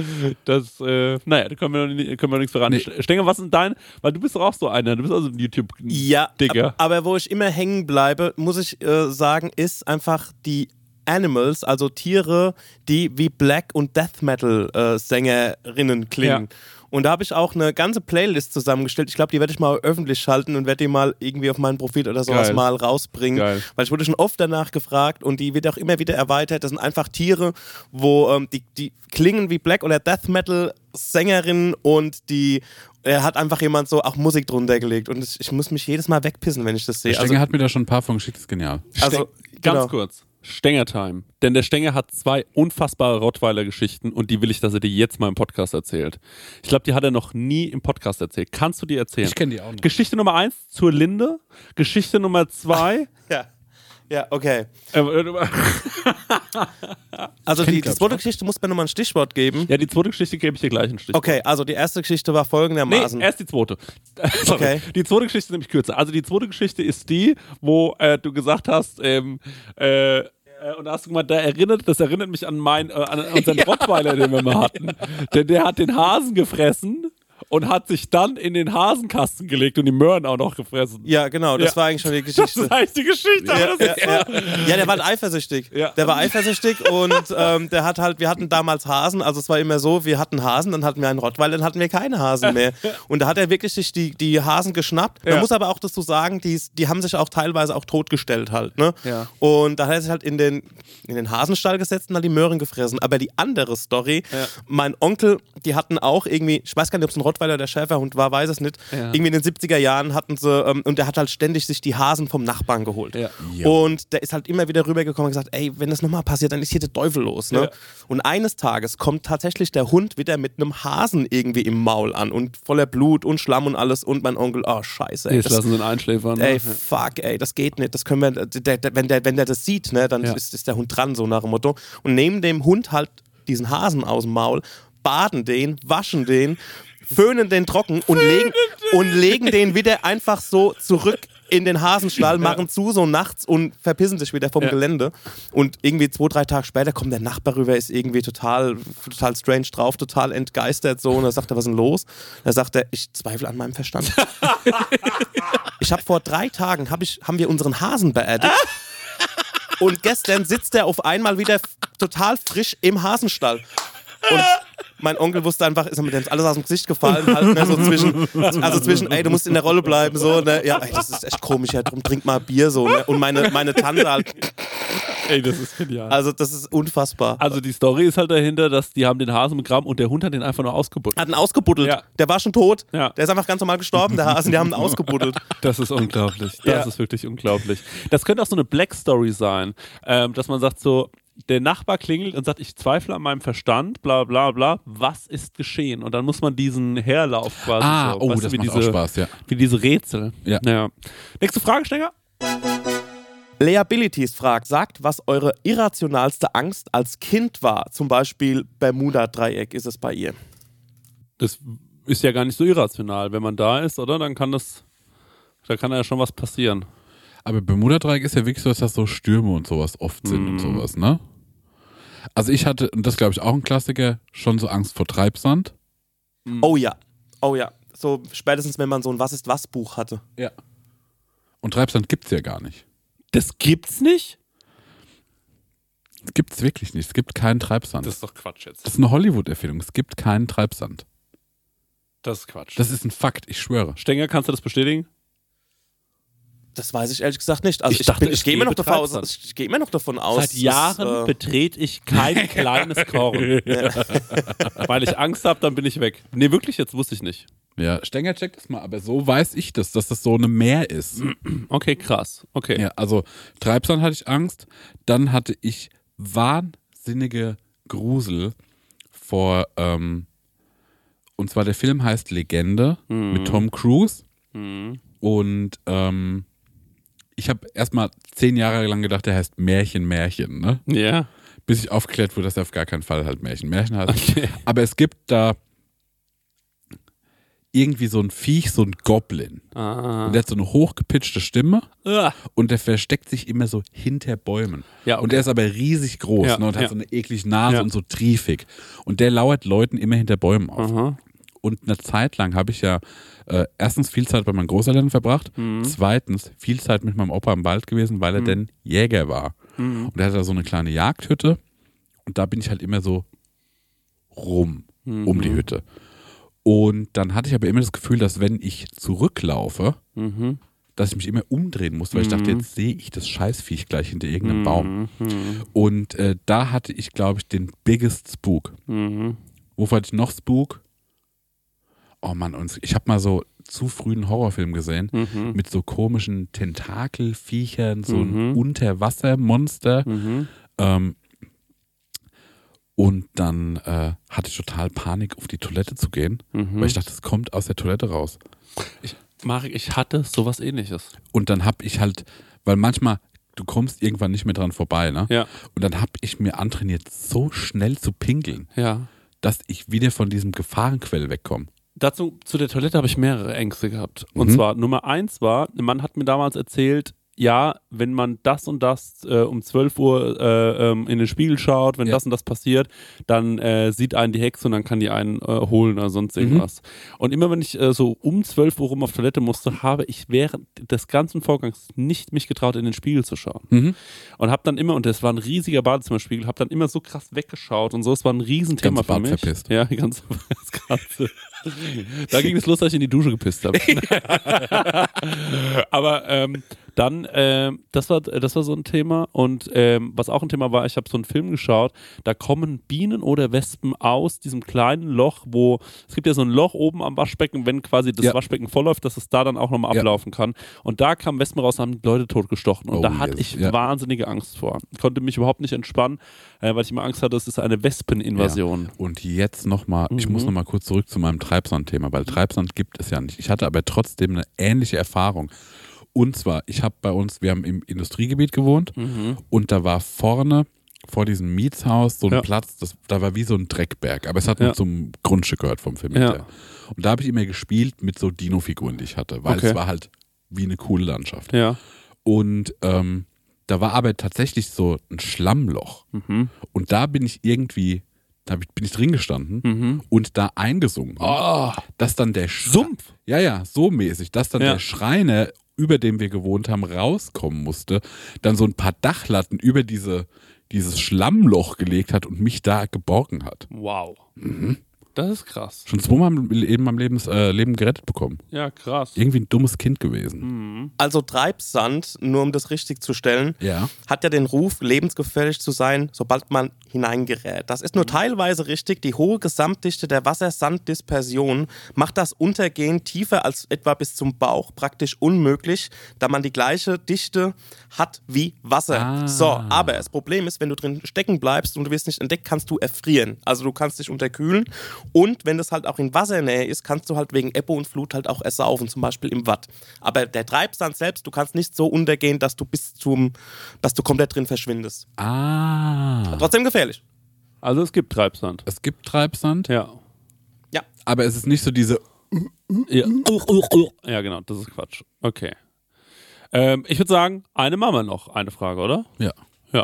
Das, äh, naja, da können wir, noch nie, können wir nichts voran. Nee. Stenger, was ist dein, weil du bist doch auch so einer, du bist also ein Ja, YouTube-Digger. ab- aber wo ich immer hängen bleibe, muss ich äh, sagen, ist einfach die Animals, also Tiere, die wie Black- und Death Metal-Sängerinnen klingen. Ja. Und da habe ich auch eine ganze Playlist zusammengestellt. Ich glaube, die werde ich mal öffentlich schalten und werde die mal irgendwie auf meinem Profil oder sowas Geil. mal rausbringen. Geil. Weil ich wurde schon oft danach gefragt und die wird auch immer wieder erweitert. Das sind einfach Tiere, wo ähm, die, die klingen wie Black- oder Death Metal-Sängerinnen und die er hat einfach jemand so auch Musik drunter gelegt und ich, ich muss mich jedes Mal wegpissen, wenn ich das sehe. Der Stenger hat mir da schon ein paar von geschickt, ist genial. also, Sten- ganz genau. kurz. Stenger-Time. Denn der Stenger hat zwei unfassbare Rottweiler-Geschichten und die will ich, dass er dir jetzt mal im Podcast erzählt. Ich glaube, die hat er noch nie im Podcast erzählt. Kannst du die erzählen? Ich kenne die auch noch. Geschichte Nummer eins zur Linde. Geschichte Nummer zwei. Ja. Ja, okay. äh, äh, Also kenn die, ich, glaub die zweite ich, Geschichte muss mir nochmal ein Stichwort geben. ja, die zweite Geschichte gebe ich dir gleich ein Stich. Okay, also die erste Geschichte war Nee, folgendermaßen. erst die zweite. Sorry. Okay. Die zweite Geschichte ist nämlich kürzer. Also die zweite Geschichte ist die, wo äh, du gesagt hast, ähm, äh, äh, und da hast du gemeint, da erinnert, das erinnert mich an, mein, äh, an unseren Rottweiler, den wir mal hatten. Denn der hat den Hasen gefressen und hat sich dann in den Hasenkasten gelegt und die Möhren auch noch gefressen. Ja, genau, das Ja. war eigentlich schon die Das Geschichte. ist eigentlich die Geschichte. Ja, aber das ist ja, ja. ja, der war halt eifersüchtig. Ja. Der war eifersüchtig und ähm, der hat halt, wir hatten damals Hasen, also es war immer so, wir hatten Hasen, dann hatten wir einen Rottweiler, dann hatten wir keine Hasen mehr. Und da hat er wirklich sich die, die Hasen geschnappt. Man Ja. muss aber auch dazu sagen, die, die haben sich auch teilweise auch totgestellt halt. Ne? Ja. Und da hat er sich halt in den, in den Hasenstall gesetzt und hat die Möhren gefressen. Aber die andere Story, Ja. mein Onkel, die hatten auch irgendwie, ich weiß gar nicht, ob es ein Rottweiler oder Schäferhund war, weiß es nicht. Ja. Irgendwie in den siebziger Jahren hatten sie, ähm, und der hat halt ständig sich die Hasen vom Nachbarn geholt. Ja. Und der ist halt immer wieder rübergekommen und gesagt, ey, wenn das nochmal passiert, dann ist hier der Teufel los. Ne? Ja. Und eines Tages kommt tatsächlich der Hund wieder mit einem Hasen irgendwie im Maul an und voller Blut und Schlamm und alles und mein Onkel, oh scheiße. Ey, Jetzt das, lassen sie einen einschläfern. ey Ne? fuck, ey, das geht nicht, das können wir, der, der, wenn, der, wenn der das sieht, ne, dann Ja. ist, ist der Hund dran, so nach dem Motto. Und nehmen dem Hund halt diesen Hasen aus dem Maul, baden den, waschen den, föhnen den trocken und legen, und legen den wieder einfach so zurück in den Hasenstall, machen zu so nachts und verpissen sich wieder vom Ja. Gelände. Und irgendwie zwei, drei Tage später kommt der Nachbar rüber, ist irgendwie total, total strange drauf, total entgeistert so. Und dann sagt er, was ist denn los? Da sagt er, ich zweifle an meinem Verstand. Ich habe vor drei Tagen, hab ich, haben wir unseren Hasen beerdigt. Und gestern sitzt er auf einmal wieder f- total frisch im Hasenstall. Und mein Onkel wusste einfach, ist mir alles aus dem Gesicht gefallen, halt, ne, so zwischen, also zwischen, ey, du musst in der Rolle bleiben, so, ne, ja, ey, das ist echt komisch, ja, drum trink mal Bier, so, ne, und meine, meine Tante halt, Ey, das ist genial. also das ist unfassbar. Also die Story ist halt dahinter, dass die haben den Hasen begraben und der Hund hat den einfach nur ausgebuddelt. Hat ihn ausgebuddelt, Ja. der war schon tot, Ja. der ist einfach ganz normal gestorben, der Hasen, die haben ihn ausgebuddelt. Das ist unglaublich. Das Ja. ist wirklich unglaublich. Das könnte auch so eine Black Story sein, ähm, dass man sagt so, der Nachbar klingelt und sagt, ich zweifle an meinem Verstand, bla bla bla, was ist geschehen? Und dann muss man diesen Herlauf quasi Ah, so, oh, weißt das du, wie macht auch diese, Spaß, ja. wie diese Rätsel. Ja. Ja. Nächste Frage, Stenger. Leabilities fragt, sagt, was eure irrationalste Angst als Kind war. Zum Beispiel Bermuda-Dreieck ist es bei ihr. Das ist ja gar nicht so irrational. Wenn man da ist, oder? Dann kann das, da kann ja schon was passieren. Aber Bermuda-Dreieck ist ja wirklich so, dass das so Stürme und sowas oft sind Mhm. und sowas, ne? Also ich hatte, und das glaube ich auch ein Klassiker, schon so Angst vor Treibsand. Oh ja, oh ja. So spätestens, wenn man so ein Was ist was Buch hatte. Ja. Und Treibsand gibt's ja gar nicht. Das gibt's nicht? Es gibt's wirklich nicht. Es gibt keinen Treibsand. Das ist doch Quatsch jetzt. Das ist eine Hollywood-Erfindung. Es gibt keinen Treibsand. Das ist Quatsch. Das ist ein Fakt, ich schwöre. Stenger, kannst du das bestätigen? Das weiß ich ehrlich gesagt nicht. Also Ich ich, dachte, bin- es ich gehe immer noch gäbe davon aus, Treibsand. ich gehe immer noch davon aus. Seit Jahren dass, äh, betrete ich kein kleines Korn. Weil ich Angst habe, dann bin ich weg. Nee, wirklich, jetzt wusste ich nicht. Ja, Stenger checkt das mal, aber so weiß ich das, dass das so eine Meer ist. Okay, krass. Okay. Ja, also Treibsand hatte ich Angst. Dann hatte ich wahnsinnige Grusel vor, ähm, und zwar der Film heißt Legende mit Tom Cruise. Und ähm, ich habe erstmal zehn Jahre lang gedacht, der heißt Märchen, Märchen, ne? Ja. Bis ich aufgeklärt wurde, dass er auf gar keinen Fall halt Märchen, Märchen heißt. Okay. Aber es gibt da irgendwie so ein Viech, so ein Goblin. Ah. Und der hat so eine hochgepitchte Stimme Ah. und der versteckt sich immer so hinter Bäumen. Ja, okay. Und der ist aber riesig groß, Ja, ne, und hat ja. so eine eklige Nase Ja. und so triefig. Und der lauert Leuten immer hinter Bäumen auf. Aha. Und eine Zeit lang habe ich ja äh, erstens viel Zeit bei meinen Großeltern verbracht, Mhm. zweitens viel Zeit mit meinem Opa im Wald gewesen, weil er denn Jäger war. Mhm. Und er hatte da so eine kleine Jagdhütte und da bin ich halt immer so rum um die Hütte. Und dann hatte ich aber immer das Gefühl, dass wenn ich zurücklaufe, Mhm. dass ich mich immer umdrehen muss, weil ich dachte, jetzt sehe ich das Scheißviech gleich hinter irgendeinem Baum. Mhm. Und äh, da hatte ich, glaube ich, den biggest Spook. Mhm. Wofür hatte ich noch Spook? Oh Mann, und ich habe mal so zu früh einen Horrorfilm gesehen Mhm. mit so komischen Tentakelviechern, so ein Mhm. Unterwassermonster. Mhm. Ähm, und dann äh, hatte ich total Panik, auf die Toilette zu gehen, Mhm. weil ich dachte, es kommt aus der Toilette raus. Marek, ich hatte sowas ähnliches. Und dann habe ich halt, weil manchmal, du kommst irgendwann nicht mehr dran vorbei, ne? Ja. Und dann habe ich mir antrainiert, so schnell zu pinkeln, Ja. dass ich wieder von diesem Gefahrenquell wegkomme. Dazu, zu der Toilette habe ich mehrere Ängste gehabt. Und Mhm. zwar, Nummer eins war, ein Mann hat mir damals erzählt, ja, wenn man das und das äh, um zwölf Uhr äh, ähm, in den Spiegel schaut, wenn Ja. das und das passiert, dann äh, sieht einen die Hexe und dann kann die einen äh, holen oder sonst irgendwas. Und immer wenn ich äh, so um zwölf Uhr rum auf Toilette musste, habe ich während des ganzen Vorgangs nicht mich getraut, in den Spiegel zu schauen. Mhm. Und habe dann immer, und das war ein riesiger Badezimmerspiegel, habe dann immer so krass weggeschaut und so, es war ein Riesenthema Ganze für Bad mich. verpisst. Ja, ganz, das Ganze. Da ging es los, dass ich in die Dusche gepisst habe. Aber ähm, dann, ähm, das war das war so ein Thema. Und ähm, was auch ein Thema war, ich habe so einen Film geschaut, da kommen Bienen oder Wespen aus diesem kleinen Loch, wo, es gibt ja so ein Loch oben am Waschbecken, wenn quasi das Ja. Waschbecken vollläuft, dass es da dann auch nochmal Ja. ablaufen kann. Und da kamen Wespen raus und haben Leute totgestochen. Und Oh, da hatte yes. ich Ja. wahnsinnige Angst vor. Konnte mich überhaupt nicht entspannen, äh, weil ich immer Angst hatte, es ist eine Wespeninvasion. Und jetzt nochmal, ich Mhm. muss nochmal kurz zurück zu meinem Treibsand-Thema, weil Treibsand gibt es ja nicht. Ich hatte aber trotzdem eine ähnliche Erfahrung. Und zwar, ich habe bei uns, wir haben im Industriegebiet gewohnt Mhm. und da war vorne vor diesem Mietshaus so ein Ja. Platz, das, da war wie so ein Dreckberg, aber es hat Ja. noch zum Grundstück gehört vom Vermieter. Ja. Und da habe ich immer gespielt mit so Dino-Figuren, die ich hatte, weil Okay. es war halt wie eine coole Landschaft. Ja. Und ähm, da war aber tatsächlich so ein Schlammloch. Mhm. Und da bin ich irgendwie, da bin ich drin gestanden Mhm. und da eingesungen. Oh, Dass dann der Sch Sumpf. Ja, ja, so mäßig, dass dann Ja. der Schreiner, über dem wir gewohnt haben, rauskommen musste, dann so ein paar Dachlatten über diese, dieses Schlammloch gelegt hat und mich da geborgen hat. Wow. Das ist krass. Schon zweimal in meinem Lebens, äh, Leben gerettet bekommen. Ja, krass. Irgendwie ein dummes Kind gewesen. Mhm. Also Treibsand, nur um das richtig zu stellen, Ja. hat ja den Ruf, lebensgefährlich zu sein, sobald man hineingerät. Das ist nur teilweise richtig. Die hohe Gesamtdichte der Wassersanddispersion macht das Untergehen tiefer als etwa bis zum Bauch praktisch unmöglich, da man die gleiche Dichte hat wie Wasser. Ah. So, aber das Problem ist, wenn du drin stecken bleibst und du wirst nicht entdeckt, kannst du erfrieren. Also du kannst dich unterkühlen. Und wenn das halt auch in Wassernähe ist, kannst du halt wegen Ebbe und Flut halt auch ersaufen, zum Beispiel im Watt. Aber der Treibsand selbst, du kannst nicht so untergehen, dass du bis zum, dass du komplett drin verschwindest. Ah. Trotzdem gefährlich. Also es gibt Treibsand. Es gibt Treibsand, Ja. Ja. aber es ist nicht so diese. Ja, ja genau, das ist Quatsch. Okay. Ähm, ich würde sagen, eine machen wir noch. Eine Frage, oder? Ja. Ja.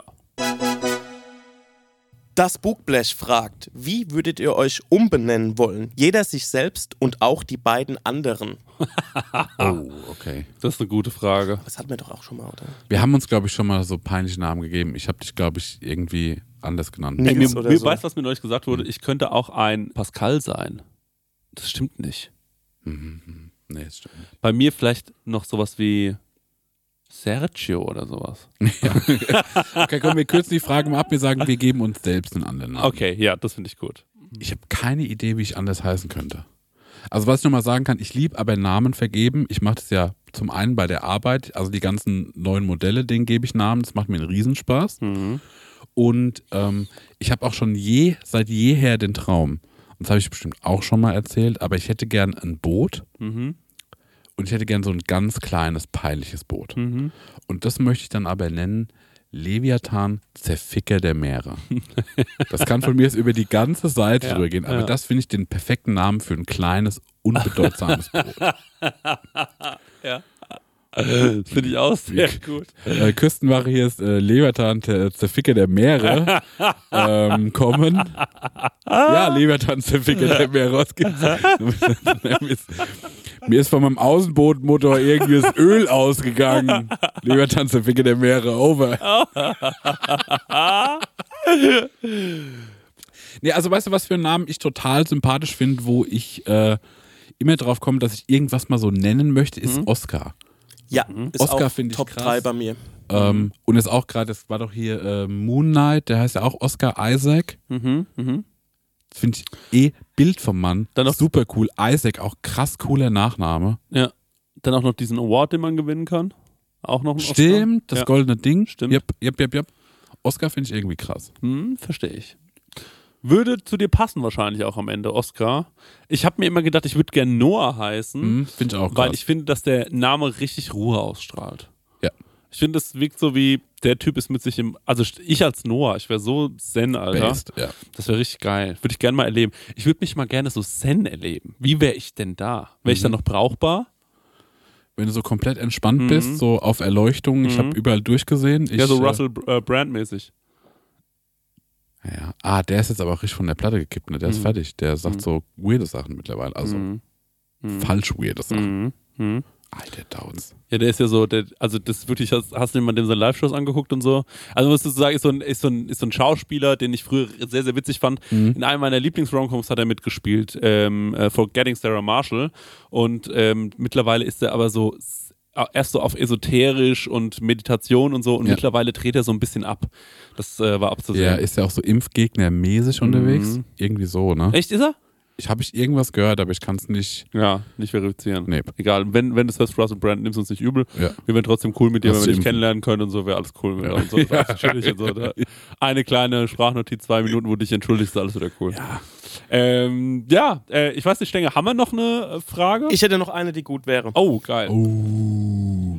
Das Bugblech fragt, wie würdet ihr euch umbenennen wollen? Jeder sich selbst und auch die beiden anderen. Oh, okay. Das ist eine gute Frage. Das hatten wir doch auch schon mal, oder? Wir haben uns, glaube ich, schon mal so peinliche Namen gegeben. Ich habe dich, glaube ich, irgendwie anders genannt. Nee. Ey, Nils mir, oder mir so. weißt du, was mir neulich gesagt wurde? Ich könnte auch ein Pascal sein. Das stimmt nicht. Mhm. Nee, das stimmt nicht. Bei mir vielleicht noch sowas wie Sergio oder sowas. Okay, komm, wir kürzen die Frage mal ab. Wir sagen, wir geben uns selbst einen anderen Namen. Okay, ja, das finde ich gut. Ich habe keine Idee, wie ich anders heißen könnte. Also was ich nochmal sagen kann, ich liebe aber Namen vergeben. Ich mache das ja zum einen bei der Arbeit, also die ganzen neuen Modelle, denen gebe ich Namen. Das macht mir einen Riesenspaß. Mhm. Und ähm, ich habe auch schon je, seit jeher den Traum, und das habe ich bestimmt auch schon mal erzählt, aber ich hätte gern ein Boot Mhm. und ich hätte gern so ein ganz kleines, peinliches Boot. Mhm. Und das möchte ich dann aber nennen Leviathan, Zerficker der Meere. Das kann von mir jetzt über die ganze Seite Ja, drüber gehen, aber ja. das finde ich den perfekten Namen für ein kleines, unbedeutsames Boot. Ja. Das finde ich auch sehr gut. Äh, Küstenwache hier ist äh, Leviathan, der Zerficker der Meere. ähm, kommen. Ja, Leviathan, Zerficker der Meere. Was gibt's? mir, ist, mir ist von meinem Außenbootmotor irgendwie das Öl ausgegangen. Leviathan, Zerficker der Meere. Over. Nee, also weißt du, was für einen Namen ich total sympathisch finde, wo ich äh, immer drauf komme, dass ich irgendwas mal so nennen möchte, ist Mhm. Oscar. Ja, ist Oscar auch finde ich Top krass. drei bei mir. Ähm, und jetzt auch gerade, das war doch hier äh, Moon Knight, der heißt ja auch Oscar Isaac. Mhm. Mhm. Das finde ich eh Bild vom Mann. Dann noch- super cool. Isaac, auch krass cooler Nachname. Ja. Dann auch noch diesen Award, den man gewinnen kann. Auch noch ein Oscar. Stimmt, das Ja. goldene Ding. Stimmt. Yep, yep, yep, yep. Oscar finde ich irgendwie krass. Hm, verstehe ich. Würde zu dir passen wahrscheinlich auch am Ende, Oscar. Ich habe mir immer gedacht, ich würde gerne Noah heißen, Hm, finde ich auch krass. weil ich finde, dass der Name richtig Ruhe ausstrahlt. Ja. Ich finde, es wirkt so wie, der Typ ist mit sich im, also ich als Noah, ich wäre so Zen, Alter. Based, ja. Das wäre richtig geil. Würde ich gerne mal erleben. Ich würde mich mal gerne so Zen erleben. Wie wäre ich denn da? Wäre ich Mhm. dann noch brauchbar? Wenn du so komplett entspannt Mhm. bist, so auf Erleuchtung, ich Mhm. habe überall durchgesehen. Ich, ja, so äh, Russell äh, Brand-mäßig. Ja. Ah, der ist jetzt aber auch richtig von der Platte gekippt, ne? Der ist Mhm. fertig. Der sagt Mhm. so weirde Sachen mittlerweile. Also Mhm. Mhm. falsch weirde Sachen. Mhm. Mhm. Alter, Downs. Ja, der ist ja so, der, also das ist wirklich, hast, hast du dir mal dem seine Live-Shows angeguckt und so? Also musst du sagen, ist so ein, ist so ein, ist so ein Schauspieler, den ich früher sehr, sehr witzig fand. Mhm. In einem meiner Lieblings-Romcoms hat er mitgespielt, ähm, äh, Forgetting Sarah Marshall. Und ähm, mittlerweile ist er aber so s- erst so auf esoterisch und Meditation und so und Ja. mittlerweile dreht er so ein bisschen ab. Das äh, war abzusehen. Der ist ja auch so Impfgegner-mäßig unterwegs. Mhm. Irgendwie so, ne? Echt, ist er? Ich habe ich irgendwas gehört, aber ich kann es nicht. Ja, nicht verifizieren. Nee. Egal, wenn, wenn du das Russell Brand, nimmst uns nicht übel. Ja. Wir wären trotzdem cool mit dir, Hast wenn wir du dich impfen. kennenlernen können und so, wäre alles cool. Mit Ja. und so, alles chillig und so, ne? Eine kleine Sprachnotiz, zwei Minuten, wo du dich entschuldigst, ist alles wieder cool. Ja. Ähm, ja, äh, ich weiß nicht, Stenger, haben wir noch eine äh, Frage? Ich hätte noch eine, die gut wäre. oh, geil. Oh.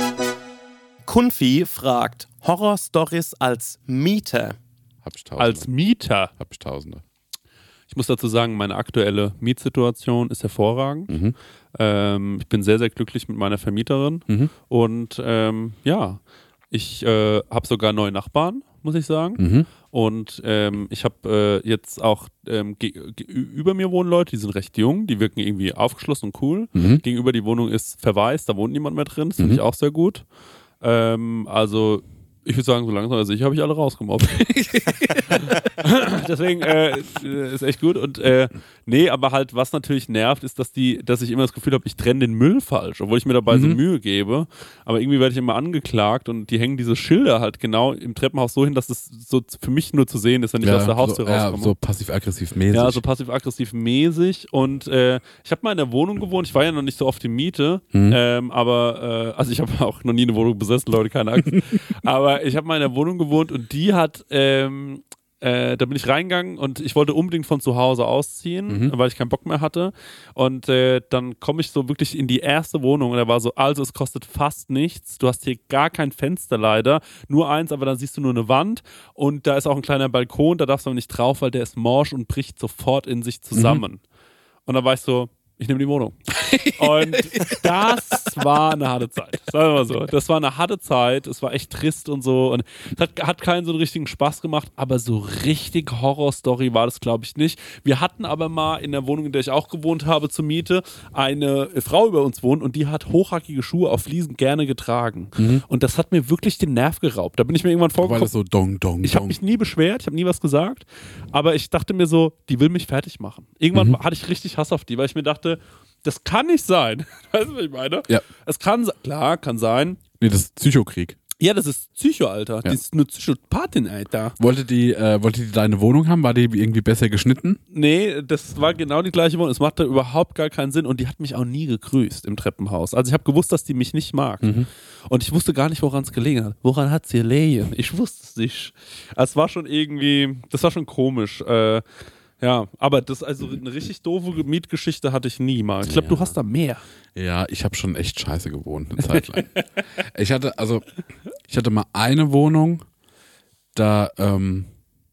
Kunfi fragt, Horror-Stories als Mieter. Hab ich Tausende. Als Mieter. Hab ich Tausende. Ich muss dazu sagen, meine aktuelle Mietsituation ist hervorragend. Mhm. Ähm, ich bin sehr, sehr glücklich mit meiner Vermieterin. Mhm. Und ähm, ja, ich äh, habe sogar neue Nachbarn, muss ich sagen. Mhm. Und ähm, ich habe äh, jetzt auch ähm, ge- ge- über mir wohnen Leute, die sind recht jung, die wirken irgendwie aufgeschlossen und cool. Mhm. Gegenüber die Wohnung ist verwaist, da wohnt niemand mehr drin, das finde Mhm. ich auch sehr gut. Ähm, also Ich würde sagen, so langsam als ich habe ich alle rausgemobbt. Deswegen äh, ist echt gut. Und äh, nee, aber halt, was natürlich nervt, ist, dass die, dass ich immer das Gefühl habe, ich trenne den Müll falsch, obwohl ich mir dabei Mhm. so Mühe gebe. Aber irgendwie werde ich immer angeklagt und die hängen diese Schilder halt genau im Treppenhaus so hin, dass es so für mich nur zu sehen ist, wenn ich aus der Haustür so, ja, rauskomme. so passiv-aggressiv mäßig. Ja, so passiv-aggressiv mäßig. Und äh, ich habe mal in der Wohnung gewohnt. Ich war ja noch nicht so oft in Miete. Mhm. Ähm, aber, äh, also ich habe auch noch nie eine Wohnung besessen, Leute, keine Angst. Aber ich habe mal in der Wohnung gewohnt und die hat, ähm, äh, da bin ich reingegangen und ich wollte unbedingt von zu Hause ausziehen, Mhm. weil ich keinen Bock mehr hatte. Und äh, dann komme ich so wirklich in die erste Wohnung und da war so, also es kostet fast nichts. Du hast hier gar kein Fenster leider, nur eins, aber dann siehst du nur eine Wand und da ist auch ein kleiner Balkon, da darfst du aber nicht drauf, weil der ist morsch und bricht sofort in sich zusammen. Mhm. Und dann war ich so, ich nehme die Wohnung. Und das war eine harte Zeit. Sagen wir mal so. Das war eine harte Zeit. Es war echt trist und so. Und es hat, hat keinen so einen richtigen Spaß gemacht. Aber so richtig Horrorstory war das, glaube ich, nicht. Wir hatten aber mal in der Wohnung, in der ich auch gewohnt habe, zur Miete, eine Frau über uns wohnen und die hat hochhackige Schuhe auf Fliesen gerne getragen. Mhm. Und das hat mir wirklich den Nerv geraubt. Da bin ich mir irgendwann Weil vorgekommen. das so dong, dong, Ich habe dong. mich nie beschwert, ich habe nie was gesagt, aber ich dachte mir so, die will mich fertig machen. Irgendwann Mhm. hatte ich richtig Hass auf die, weil ich mir dachte, das kann nicht sein. Weißt du, was ich meine? Ja. Es kann, se- klar, kann sein. Nee, das ist Psychokrieg. Ja, das ist Psycho, Alter. Ja. Die ist eine Psychopathin, Alter. Wollte die, äh, wollte die deine Wohnung haben? War die irgendwie besser geschnitten? Nee, das war genau die gleiche Wohnung. Es machte überhaupt gar keinen Sinn und die hat mich auch nie gegrüßt im Treppenhaus. Also ich habe gewusst, dass die mich nicht mag. Mhm. Und ich wusste gar nicht, woran es gelegen hat. Woran hat sie gelegen? Ich wusste es nicht. Es war schon irgendwie, das war schon komisch. Äh, ja, aber das, also eine richtig doofe Mietgeschichte hatte ich nie mal. Ich glaube, Ja. du hast da mehr. Ja, ich habe schon echt scheiße gewohnt, eine Zeit lang. ich hatte, also, ich hatte mal eine Wohnung, da ähm,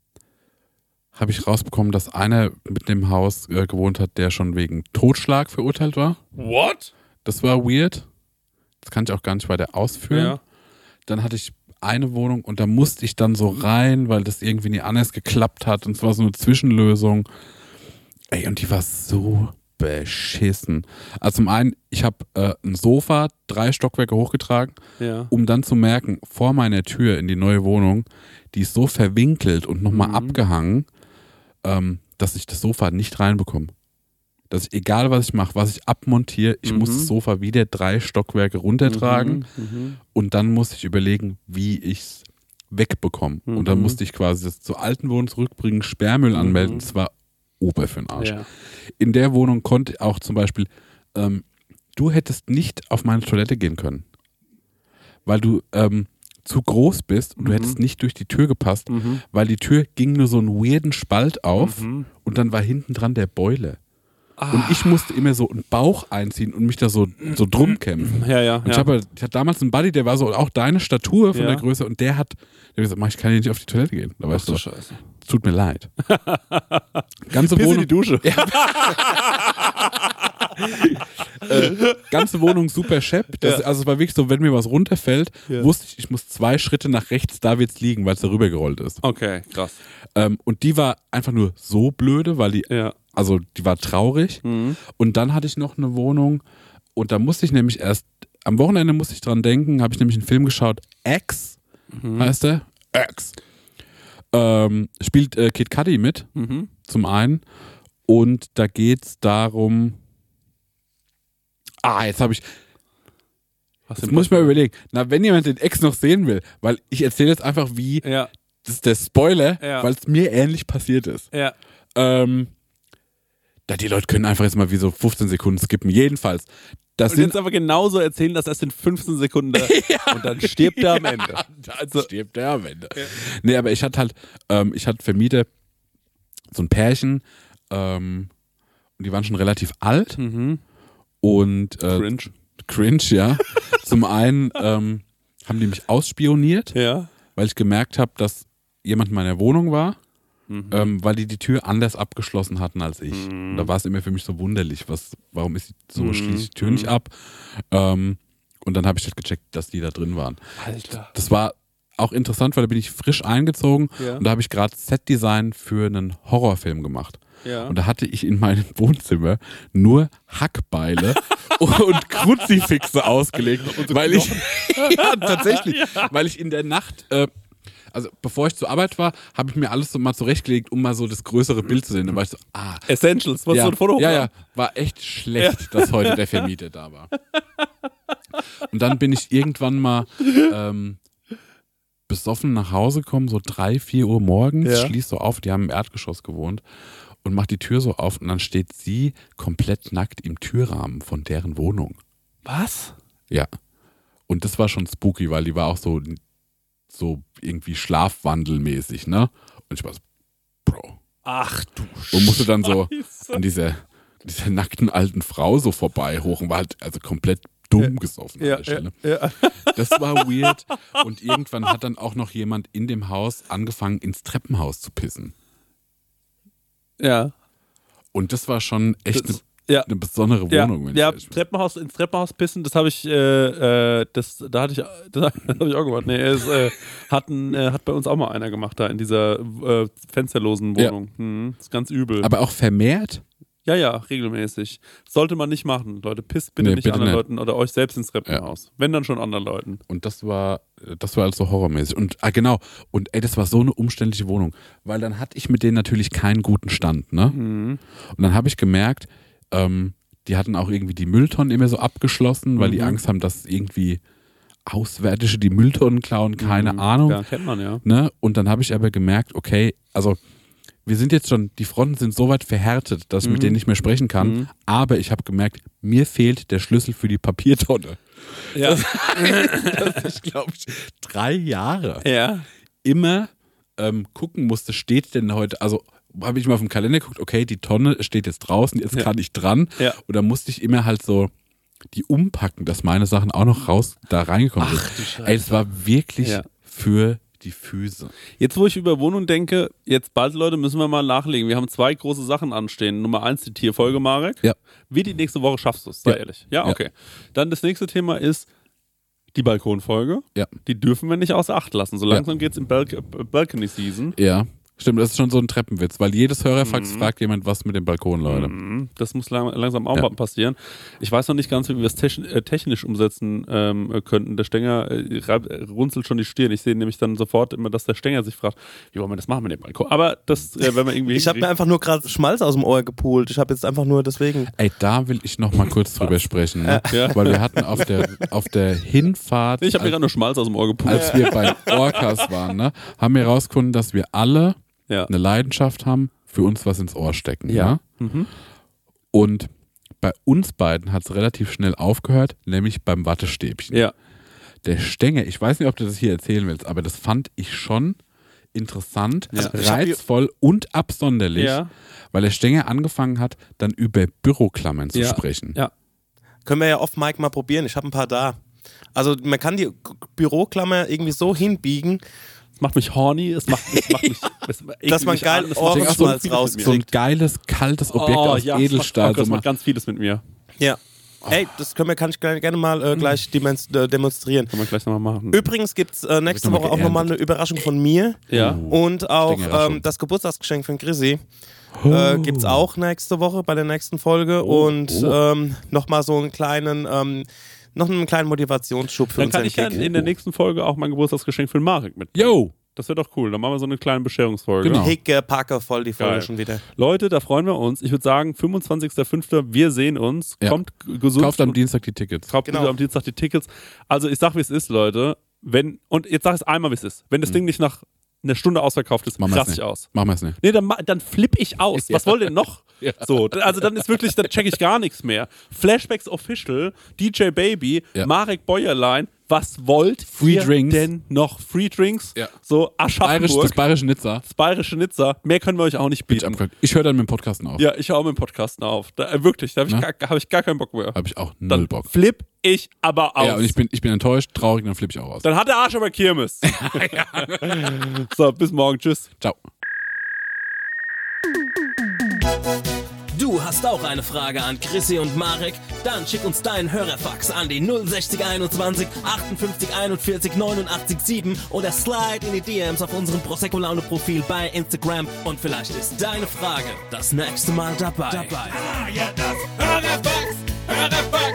habe ich rausbekommen, dass einer mit dem Haus äh, gewohnt hat, der schon wegen Totschlag verurteilt war. What? Das war weird. Das kann ich auch gar nicht weiter ausführen. Ja. Dann hatte ich eine Wohnung und da musste ich dann so rein, weil das irgendwie nie anders geklappt hat und es war so eine Zwischenlösung. Ey, und die war so beschissen. Also zum einen, ich habe äh, ein Sofa drei Stockwerke hochgetragen, Ja. um dann zu merken, vor meiner Tür in die neue Wohnung, die ist so verwinkelt und nochmal Mhm. abgehangen, ähm, dass ich das Sofa nicht reinbekomme. Dass ich, egal was ich mache, was ich abmontiere, ich Mhm. muss das Sofa wieder drei Stockwerke runtertragen Mhm. Mhm. und dann muss ich überlegen, wie ich es wegbekomme. Mhm. Und dann musste ich quasi das zur alten Wohnung zurückbringen, Sperrmüll anmelden. Mhm. Das war Ober für den Arsch. Ja. In der Wohnung konnte auch zum Beispiel, ähm, du hättest nicht auf meine Toilette gehen können, weil du ähm, zu groß bist und du Mhm. hättest nicht durch die Tür gepasst, Mhm. weil die Tür ging nur so einen weirden Spalt auf Mhm. und dann war hinten dran der Boiler. Ah. Und ich musste immer so einen Bauch einziehen und mich da so, so drum kämpfen. Ja, ja. Und ich, ja. habe, ich hatte damals einen Buddy, der war so auch deine Statur von Ja. der Größe und der hat, der hat gesagt, mach, ich kann hier nicht auf die Toilette gehen. Da Ach weißt du du, Scheiße. tut mir leid. Ganze Piss in Wohnung, die Dusche. äh, ganze Wohnung super schepp. Das, Ja. Also es war wirklich so, wenn mir was runterfällt, Ja. wusste ich, ich muss zwei Schritte nach rechts, da wird's liegen, weil es darüber gerollt ist. Okay, krass. Ähm, und die war einfach nur so blöde, weil die, Ja. also die war traurig. Mhm. Und dann hatte ich noch eine Wohnung und da musste ich nämlich erst, am Wochenende musste ich dran denken, habe ich nämlich einen Film geschaut, X Mhm. heißt der. X. Ähm, spielt äh, Kid Cudi mit, Mhm. zum einen. Und da geht es darum. Ah, jetzt habe ich. Hast Jetzt du muss ich mal überlegen. Na, wenn jemand den Ex noch sehen will, weil ich erzähle jetzt einfach, wie. Ja, Das ist der Spoiler, Ja. weil es mir ähnlich passiert ist. ja. Ähm, da die Leute können einfach jetzt mal wie so fünfzehn Sekunden skippen. Jedenfalls. Das Und sind jetzt aber genauso erzählen, dass erst in fünfzehn Sekunden da und dann stirbt er am Ende. Dann stirbt er am Ende. Nee, aber ich hatte halt, ähm, ich hatte Vermieter, so ein Pärchen, ähm, und die waren schon relativ alt Mhm. und äh, Cringe. cringe, ja. Zum einen ähm, haben die mich ausspioniert, Ja. weil ich gemerkt habe, dass jemand in meiner Wohnung war, Mhm. ähm, weil die die Tür anders abgeschlossen hatten als ich. Und da war es immer für mich so wunderlich, was, warum ist die so, Mhm. schließe ich die Tür nicht ab? Ähm, und dann habe ich halt gecheckt, dass die da drin waren. Alter. Das war auch interessant, weil da bin ich frisch eingezogen Ja. und da habe ich gerade Setdesign für einen Horrorfilm gemacht. Ja. Und da hatte ich in meinem Wohnzimmer nur Hackbeile und Kruzifixe ausgelegt, weil ich ja, tatsächlich, weil ich in der Nacht, äh, also bevor ich zur Arbeit war, habe ich mir alles so mal zurechtgelegt, um mal so das größere Bild zu sehen. Dann war ich so, ah. Essentials, was ja, so ein Foto ja, ja, war echt schlecht, dass heute der Vermieter da war. Und dann bin ich irgendwann mal ähm, besoffen nach Hause gekommen, so drei, vier Uhr morgens, Ja. schließ so auf, die haben im Erdgeschoss gewohnt und mach die Tür so auf und dann steht sie komplett nackt im Türrahmen von deren Wohnung. Was? Ja. Und das war schon spooky, weil die war auch so, so irgendwie schlafwandelmäßig, ne? Und ich war so, Bro. Ach du Und musste dann so Scheiße. an dieser, dieser nackten alten Frau so vorbei hoch und war halt also komplett dumm gesoffen Ja, an der Stelle. ja, ja. Das war weird. Und irgendwann hat dann auch noch jemand in dem Haus angefangen, ins Treppenhaus zu pissen. Ja. Und das war schon echt Das- eine, ja. eine besondere Ja, Wohnung. Wenn ja, ich ehrlich bin. Treppenhaus, ins Treppenhaus pissen, das habe ich, äh, äh, das, da hatte ich, das habe ich auch gemacht. Nee, es äh, hat, ein, äh, hat bei uns auch mal einer gemacht da in dieser äh, fensterlosen Wohnung. Mhm, das ist ganz übel. Aber auch vermehrt? ja, ja, regelmäßig. Sollte man nicht machen, Leute. Pisst bitte Nee, nicht bitte anderen nicht. Leuten oder euch selbst ins Treppenhaus. Wenn dann schon anderen Leuten. Und das war, das war also horrormäßig. Und ah, genau, und ey, das war so eine umständliche Wohnung. Weil dann hatte ich mit denen natürlich keinen guten Stand, ne? Mhm. Und dann habe ich gemerkt, ähm, die hatten auch irgendwie die Mülltonnen immer so abgeschlossen, weil die Mhm. Angst haben, dass irgendwie Auswärtige die Mülltonnen klauen, keine Mhm. Ahnung. Ja, kennt man ja. Ne? Und dann habe ich aber gemerkt, okay, also wir sind jetzt schon, die Fronten sind so weit verhärtet, dass ich mit Mhm. denen nicht mehr sprechen kann, Mhm. aber ich habe gemerkt, mir fehlt der Schlüssel für die Papiertonne. Ja. Dass ich, glaube ich, drei Jahre ja. immer ähm, gucken musste, steht denn heute, also habe ich mal auf den Kalender geguckt, okay, die Tonne steht jetzt draußen, jetzt Ja. kann ich dran. Ja. Und dann musste ich immer halt so die umpacken, dass meine Sachen auch noch raus da reingekommen Ach, sind. du Scheiße. Ey, es war wirklich Ja. für die Füße. Jetzt, wo ich über Wohnung denke, jetzt bald, Leute, müssen wir mal nachlegen. Wir haben zwei große Sachen anstehen. Nummer eins, die Tierfolge, Marek. Ja. Wie die nächste Woche schaffst du es, sei Ja. ehrlich. Ja, Ja. okay. Dann das nächste Thema ist die Balkonfolge. Ja. Die dürfen wir nicht außer Acht lassen. So Ja. langsam geht's in Balk Balcony Season. Ja, stimmt, das ist schon so ein Treppenwitz, weil jedes Hörerfax fragt jemand, was mit dem Balkon, Leute. Mhm. Das muss lang langsam auch Ja. mal passieren. Ich weiß noch nicht ganz, wie wir es techn äh, technisch umsetzen ähm, äh, könnten. Der Stenger äh, reib- äh, runzelt schon die Stirn. Ich sehe nämlich dann sofort immer, dass der Stenger sich fragt, wie wollen wir das machen mit dem Balkon? Aber das, äh, wenn wir irgendwie Ich habe mir hinkriegen- einfach nur gerade Schmalz aus dem Ohr gepult. Ich habe jetzt einfach nur deswegen. Ey, da will ich noch mal kurz drüber sprechen, ne? Ja. Weil wir hatten auf der, auf der Hinfahrt, ich habe mir als, gerade nur Schmalz aus dem Ohr gepult. als wir bei Orcas waren, ne, haben wir herausgefunden, dass wir alle Ja. eine Leidenschaft haben, für uns was ins Ohr stecken. Ja. Ja? Und bei uns beiden hat es relativ schnell aufgehört, nämlich beim Wattestäbchen. Ja. Der Stenger, ich weiß nicht, ob du das hier erzählen willst, aber das fand ich schon interessant, Ja. reizvoll und absonderlich, Ja. weil der Stenger angefangen hat, dann über Büroklammern zu Ja. sprechen. Ja. Können wir ja off Mike mal probieren. Ich habe ein paar da. Also man kann die K- Büroklammer irgendwie so hinbiegen, Es macht mich horny, es macht, es macht mich. Es dass man mich geil an, es macht Denk auch Ohrenschmalz vieles mit raus. mir. So ein geiles, kaltes Objekt Oh, aus ja, Edelstahl. Das macht, so das mal. macht ganz vieles mit mir. Ja. Ey, das können wir, kann ich gerne gerne mal äh, gleich demons- äh, demonstrieren. Kann man gleich nochmal machen. Übrigens gibt es äh, nächste noch mal Woche auch nochmal eine Überraschung von mir. Ja. Und auch Überraschung. ähm, das Geburtstagsgeschenk von Chrissy äh, gibt es auch nächste Woche bei der nächsten Folge. Und ähm, nochmal so einen kleinen, ähm, noch einen kleinen Motivationsschub für Dann uns kann ich ja entdecken. in der nächsten Folge auch mein Geburtstagsgeschenk für den Marek mit. Yo! Das wäre doch cool. Dann machen wir so eine kleine Bescherungsfolge. Genau. Hicke, Packe, voll die Folge Geil. schon wieder. Leute, da freuen wir uns. Ich würde sagen, fünfundzwanzigster fünfter Wir sehen uns. Ja. Kommt g- gesund. Kauft am Dienstag die Tickets. Kauft Genau. bitte am Dienstag die Tickets. Also ich sag, wie es ist, Leute. Wenn, und jetzt sag ich es einmal, wie es ist. Wenn das Ding nicht nach einer Stunde ausverkauft ist, Machen wir's raste ich nicht. aus. Machen wir es nicht. Nee, dann, ma- dann flippe ich aus. Was wollt ihr noch? So, d- also dann ist wirklich, dann check ich gar nichts mehr. Flashbacks Official, D J Baby, Ja. Marek Bäuerlein, was wollt Free ihr Drinks. denn noch? Free Drinks? Ja. So Bayerisch, Aschaffenburg, das bayerische Nizza. das bayerische Nizza. Mehr können wir euch auch nicht Bin ich bieten. abgefragt. Ich höre dann mit dem Podcasten auf. Ja, ich hau mit dem Podcast auf. Da, äh, wirklich, da habe ich, Na? gar- hab ich gar keinen Bock mehr. Habe ich auch null Dann Bock. flipp ich aber aus. Ja, und ich bin, ich bin enttäuscht, traurig, dann flippe ich auch aus. Dann hat der Arsch aber Kirmes. So, bis morgen. Tschüss. Ciao. Du Du hast auch eine Frage an Chrissy und Marek? Dann schick uns deinen Hörerfax an die null sechzig einundzwanzig achtundfünfzig einundvierzig neunundachtzig sieben oder slide in die D Ms auf unserem Prosecco-Laune-Profil bei Instagram und vielleicht ist deine Frage das nächste Mal dabei. dabei. Ah, ja, das Hörerfax, Hörerfax.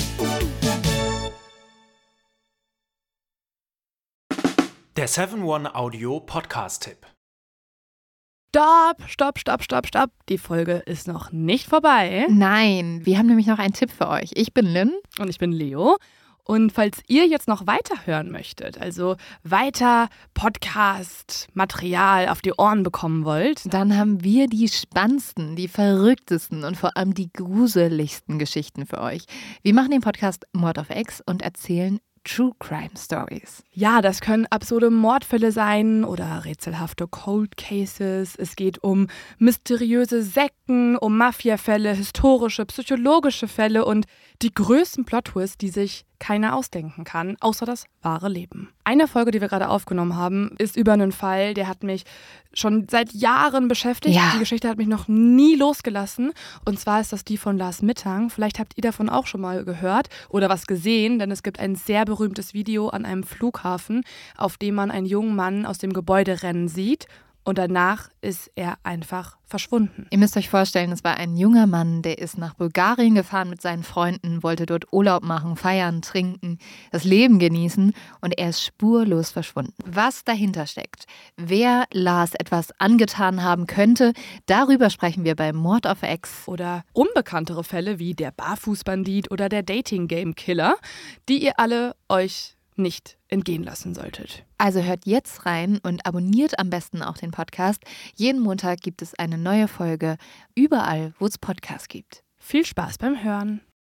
Der seven one Audio Podcast-Tipp. Stopp, stopp, stopp, stopp, stopp. Die Folge ist noch nicht vorbei. Nein, wir haben nämlich noch einen Tipp für euch. Ich bin Lynn. Und ich bin Leo. Und falls ihr jetzt noch weiterhören möchtet, also weiter Podcast-Material auf die Ohren bekommen wollt, dann haben wir die spannendsten, die verrücktesten und vor allem die gruseligsten Geschichten für euch. Wir machen den Podcast Mord auf Ex und erzählen True Crime Stories. Ja, das können absurde Mordfälle sein oder rätselhafte Cold Cases. Es geht um mysteriöse Sekten, um Mafiafälle, historische, psychologische Fälle und die größten Plot-Twists, die sich keiner ausdenken kann, außer das wahre Leben. Eine Folge, die wir gerade aufgenommen haben, ist über einen Fall, der hat mich schon seit Jahren beschäftigt. Ja. Die Geschichte hat mich noch nie losgelassen. Und zwar ist das die von Lars Mittang. Vielleicht habt ihr davon auch schon mal gehört oder was gesehen, denn es gibt ein sehr berühmtes Video an einem Flughafen, auf dem man einen jungen Mann aus dem Gebäude rennen sieht. Und danach ist er einfach verschwunden. Ihr müsst euch vorstellen, es war ein junger Mann, der ist nach Bulgarien gefahren mit seinen Freunden, wollte dort Urlaub machen, feiern, trinken, das Leben genießen und er ist spurlos verschwunden. Was dahinter steckt, wer Lars etwas angetan haben könnte, darüber sprechen wir bei Mord auf Ex. Oder unbekanntere Fälle wie der Barfußbandit oder der Dating-Game-Killer, die ihr alle euch nicht entgehen lassen solltet. Also hört jetzt rein und abonniert am besten auch den Podcast. Jeden Montag gibt es eine neue Folge, überall, wo es Podcasts gibt. Viel Spaß beim Hören.